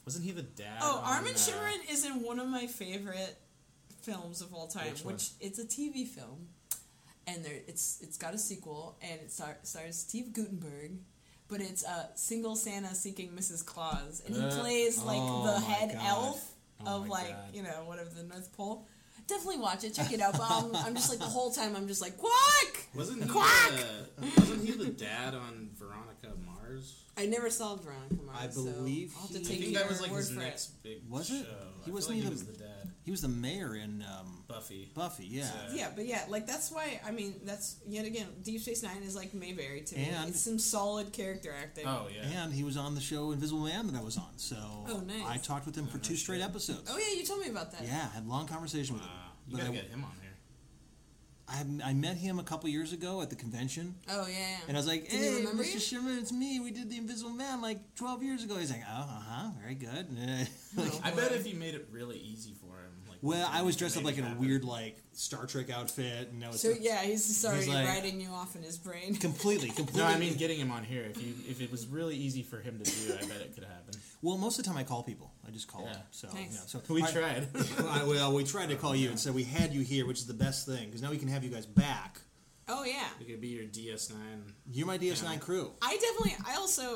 Wasn't he the dad? Oh, Armin Shimerman is in one of my favorite films of all time, which it's a TV film, and it's got a sequel, and it stars Steve Guttenberg, but it's Single Santa Seeking Mrs. Claus, and he plays like the head elf of whatever the North Pole. Definitely watch it, check it out. But I'm just like the whole time I'm just like quack. Wasn't he the dad on Veronica Mars? I never saw Veronica Mars. I believe so I'll have to I take think that was like his next big was it? show. He wasn't even he was the dad. He was the mayor in Buffy. Yeah. Yeah, but yeah, like that's why that's yet again Deep Space Nine is like Mayberry to me. And it's some solid character acting. Oh yeah. And he was on the show Invisible Man that I was on, so nice. I talked with him for 2 straight episodes. Oh yeah, you told me about that. Yeah, had a long conversation with him. You gotta get him on here. I met him a couple years ago at the convention. Oh yeah. And I was like, Did "Hey, he remember Mr. Shimmer, it's me. We did the Invisible Man like 12 years ago." He's like, "Oh, very good." I bet if you made it really easy for him. Like, well, I was dressed up like in a weird like Star Trek outfit, and so yeah, he's already writing you off in his brain. Completely. No, I mean getting him on here. If it was really easy for him to do, I bet it could happen. Well, most of the time I call people. I just call them. So, nice. so we tried. Well, we tried to call you, and so we had you here, which is the best thing because now we can have you guys back. Oh yeah. We could be your DS9. You're my DS9 crew. I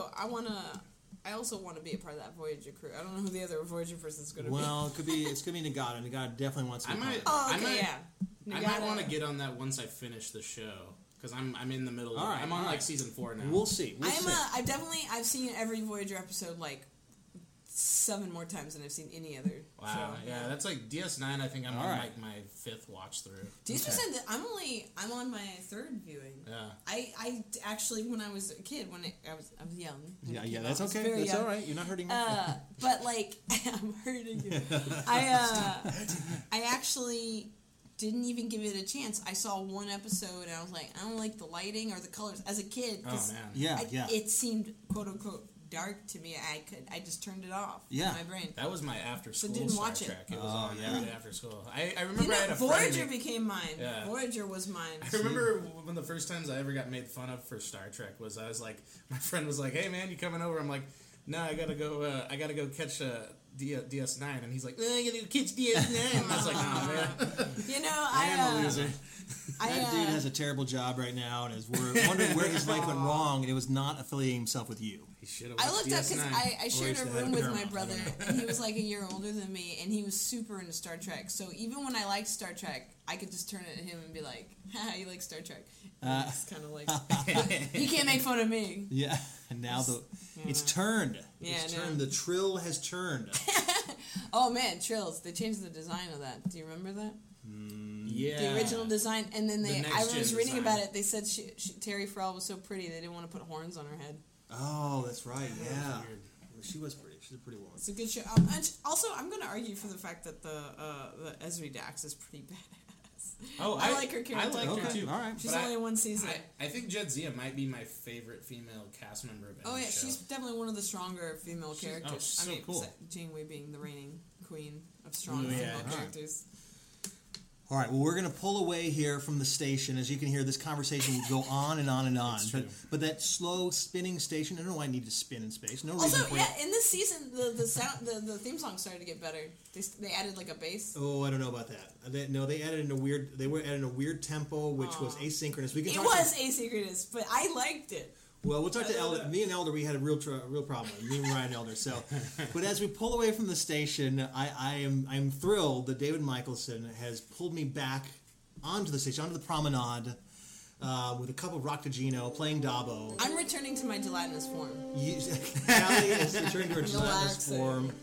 also want to be a part of that Voyager crew. I don't know who the other Voyager person's going to be. Well, it's going to be Nagata. Nagata definitely wants to be part of it. Oh, okay, yeah. I might want to get on that once I finish the show. Because I'm in the middle of it. I'm on like season 4 now. We'll see. I've seen every Voyager episode like 7 more times than I've seen any other show. Yeah, that's like DS9. I think I'm on like my 5th watch through. DS9, I'm on my 3rd viewing. Yeah. I actually, when I was a kid, I was young. Yeah, that's okay. That's all right. You're not hurting me. But like, I'm hurting you. I actually didn't even give it a chance. I saw one episode and I was like, I don't like the lighting or the colors as a kid. Oh man. Yeah. It seemed quote unquote dark to me. I just turned it off. Yeah. In my brain. That was my after school didn't Star watch Trek. it. It was on right after school. I remember I had a Voyager friend became mine. Yeah. Voyager was mine. I remember one of the first times I ever got made fun of for Star Trek was I was like, my friend was like, "Hey man, you coming over?" I'm like, "No, I gotta go catch DS9," and he's like, "I gotta go catch DS9." And I was like, "Oh man, I'm a loser." That dude has a terrible job right now, and we're wondering where his life went wrong, and it was not affiliating himself with you. He should have. I looked up because I shared a room with my brother, and he was like a year older than me, and he was super into Star Trek. So even when I liked Star Trek, I could just turn it at him and be like, "Ha, you like Star Trek?" It's kind of like he can't make fun of me. Yeah, and now it's turned. Yeah, it's turned. The Trill has turned. Oh man, Trills! They changed the design of that. Do you remember that? Yeah. The original design, and then I was reading design. about it. They said Terry Farrell was so pretty they didn't want to put horns on her head. Oh, that's right. Yeah, she was pretty. She's a pretty woman. It's a good show. Also, I'm going to argue for the fact that the Ezri Dax is pretty badass. Oh, I like her character. I like her too. All right. She's only in one season. I think Jadzia might be my favorite female cast member of any show. She's definitely one of the stronger female characters. She's so cool. Janeway being the reigning queen of strong female characters. All right, well, we're going to pull away here from the station. As you can hear, this conversation will go on and on and on. But that slow spinning station, I don't know why I need to spin in space. No reason for it. In this season, the sound, the theme song started to get better. They added like a bass. Oh, I don't know about that. They added in a weird. They added in a weird tempo, which was asynchronous. It was asynchronous, but I liked it. Well, we'll talk to Elder. Me and Elder, we had a real problem. Me and Ryan Elder. So, but as we pull away from the station, I'm thrilled that David Michelson has pulled me back onto the station, onto the promenade, with a cup of Roctagino, playing Dabo. I'm returning to my gelatinous form. Callie is returning to her gelatinous form.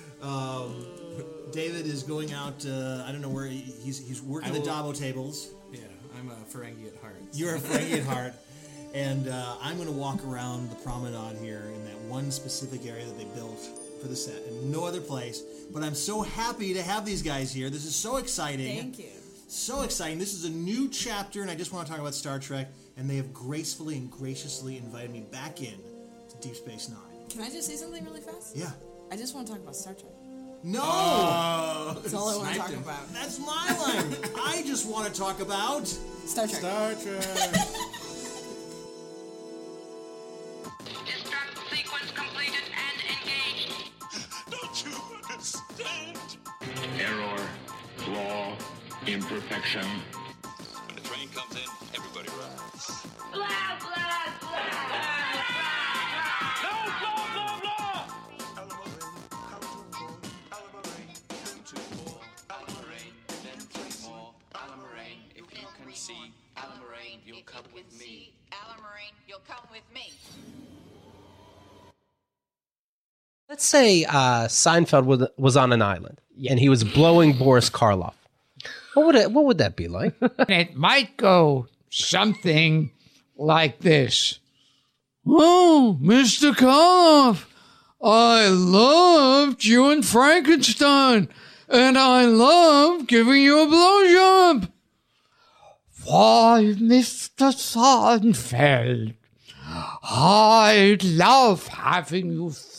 David is going out. I don't know where he's working the Dabo tables. Yeah, I'm a Ferengi at heart. You're a Ferengi at heart. And I'm going to walk around the promenade here in that one specific area that they built for the set, and no other place. But I'm so happy to have these guys here. This is so exciting. Thank you. So exciting. This is a new chapter, and I just want to talk about Star Trek. And they have gracefully and graciously invited me back in to Deep Space Nine. Can I just say something really fast? Yeah. I just want to talk about Star Trek. No! That's all I want to talk about. That's my line. I just want to talk about Star Trek. Star Trek. Destruct sequence completed and engaged. Don't imperfection. When the train comes in, everybody rides. Blah, blah, blah. Let's say Seinfeld was on an island and he was blowing Boris Karloff. What would that be like? It might go something like this. Oh, Mr. Karloff, I loved you in Frankenstein, and I love giving you a blowjob. Why, Mr. Seinfeld, I love having you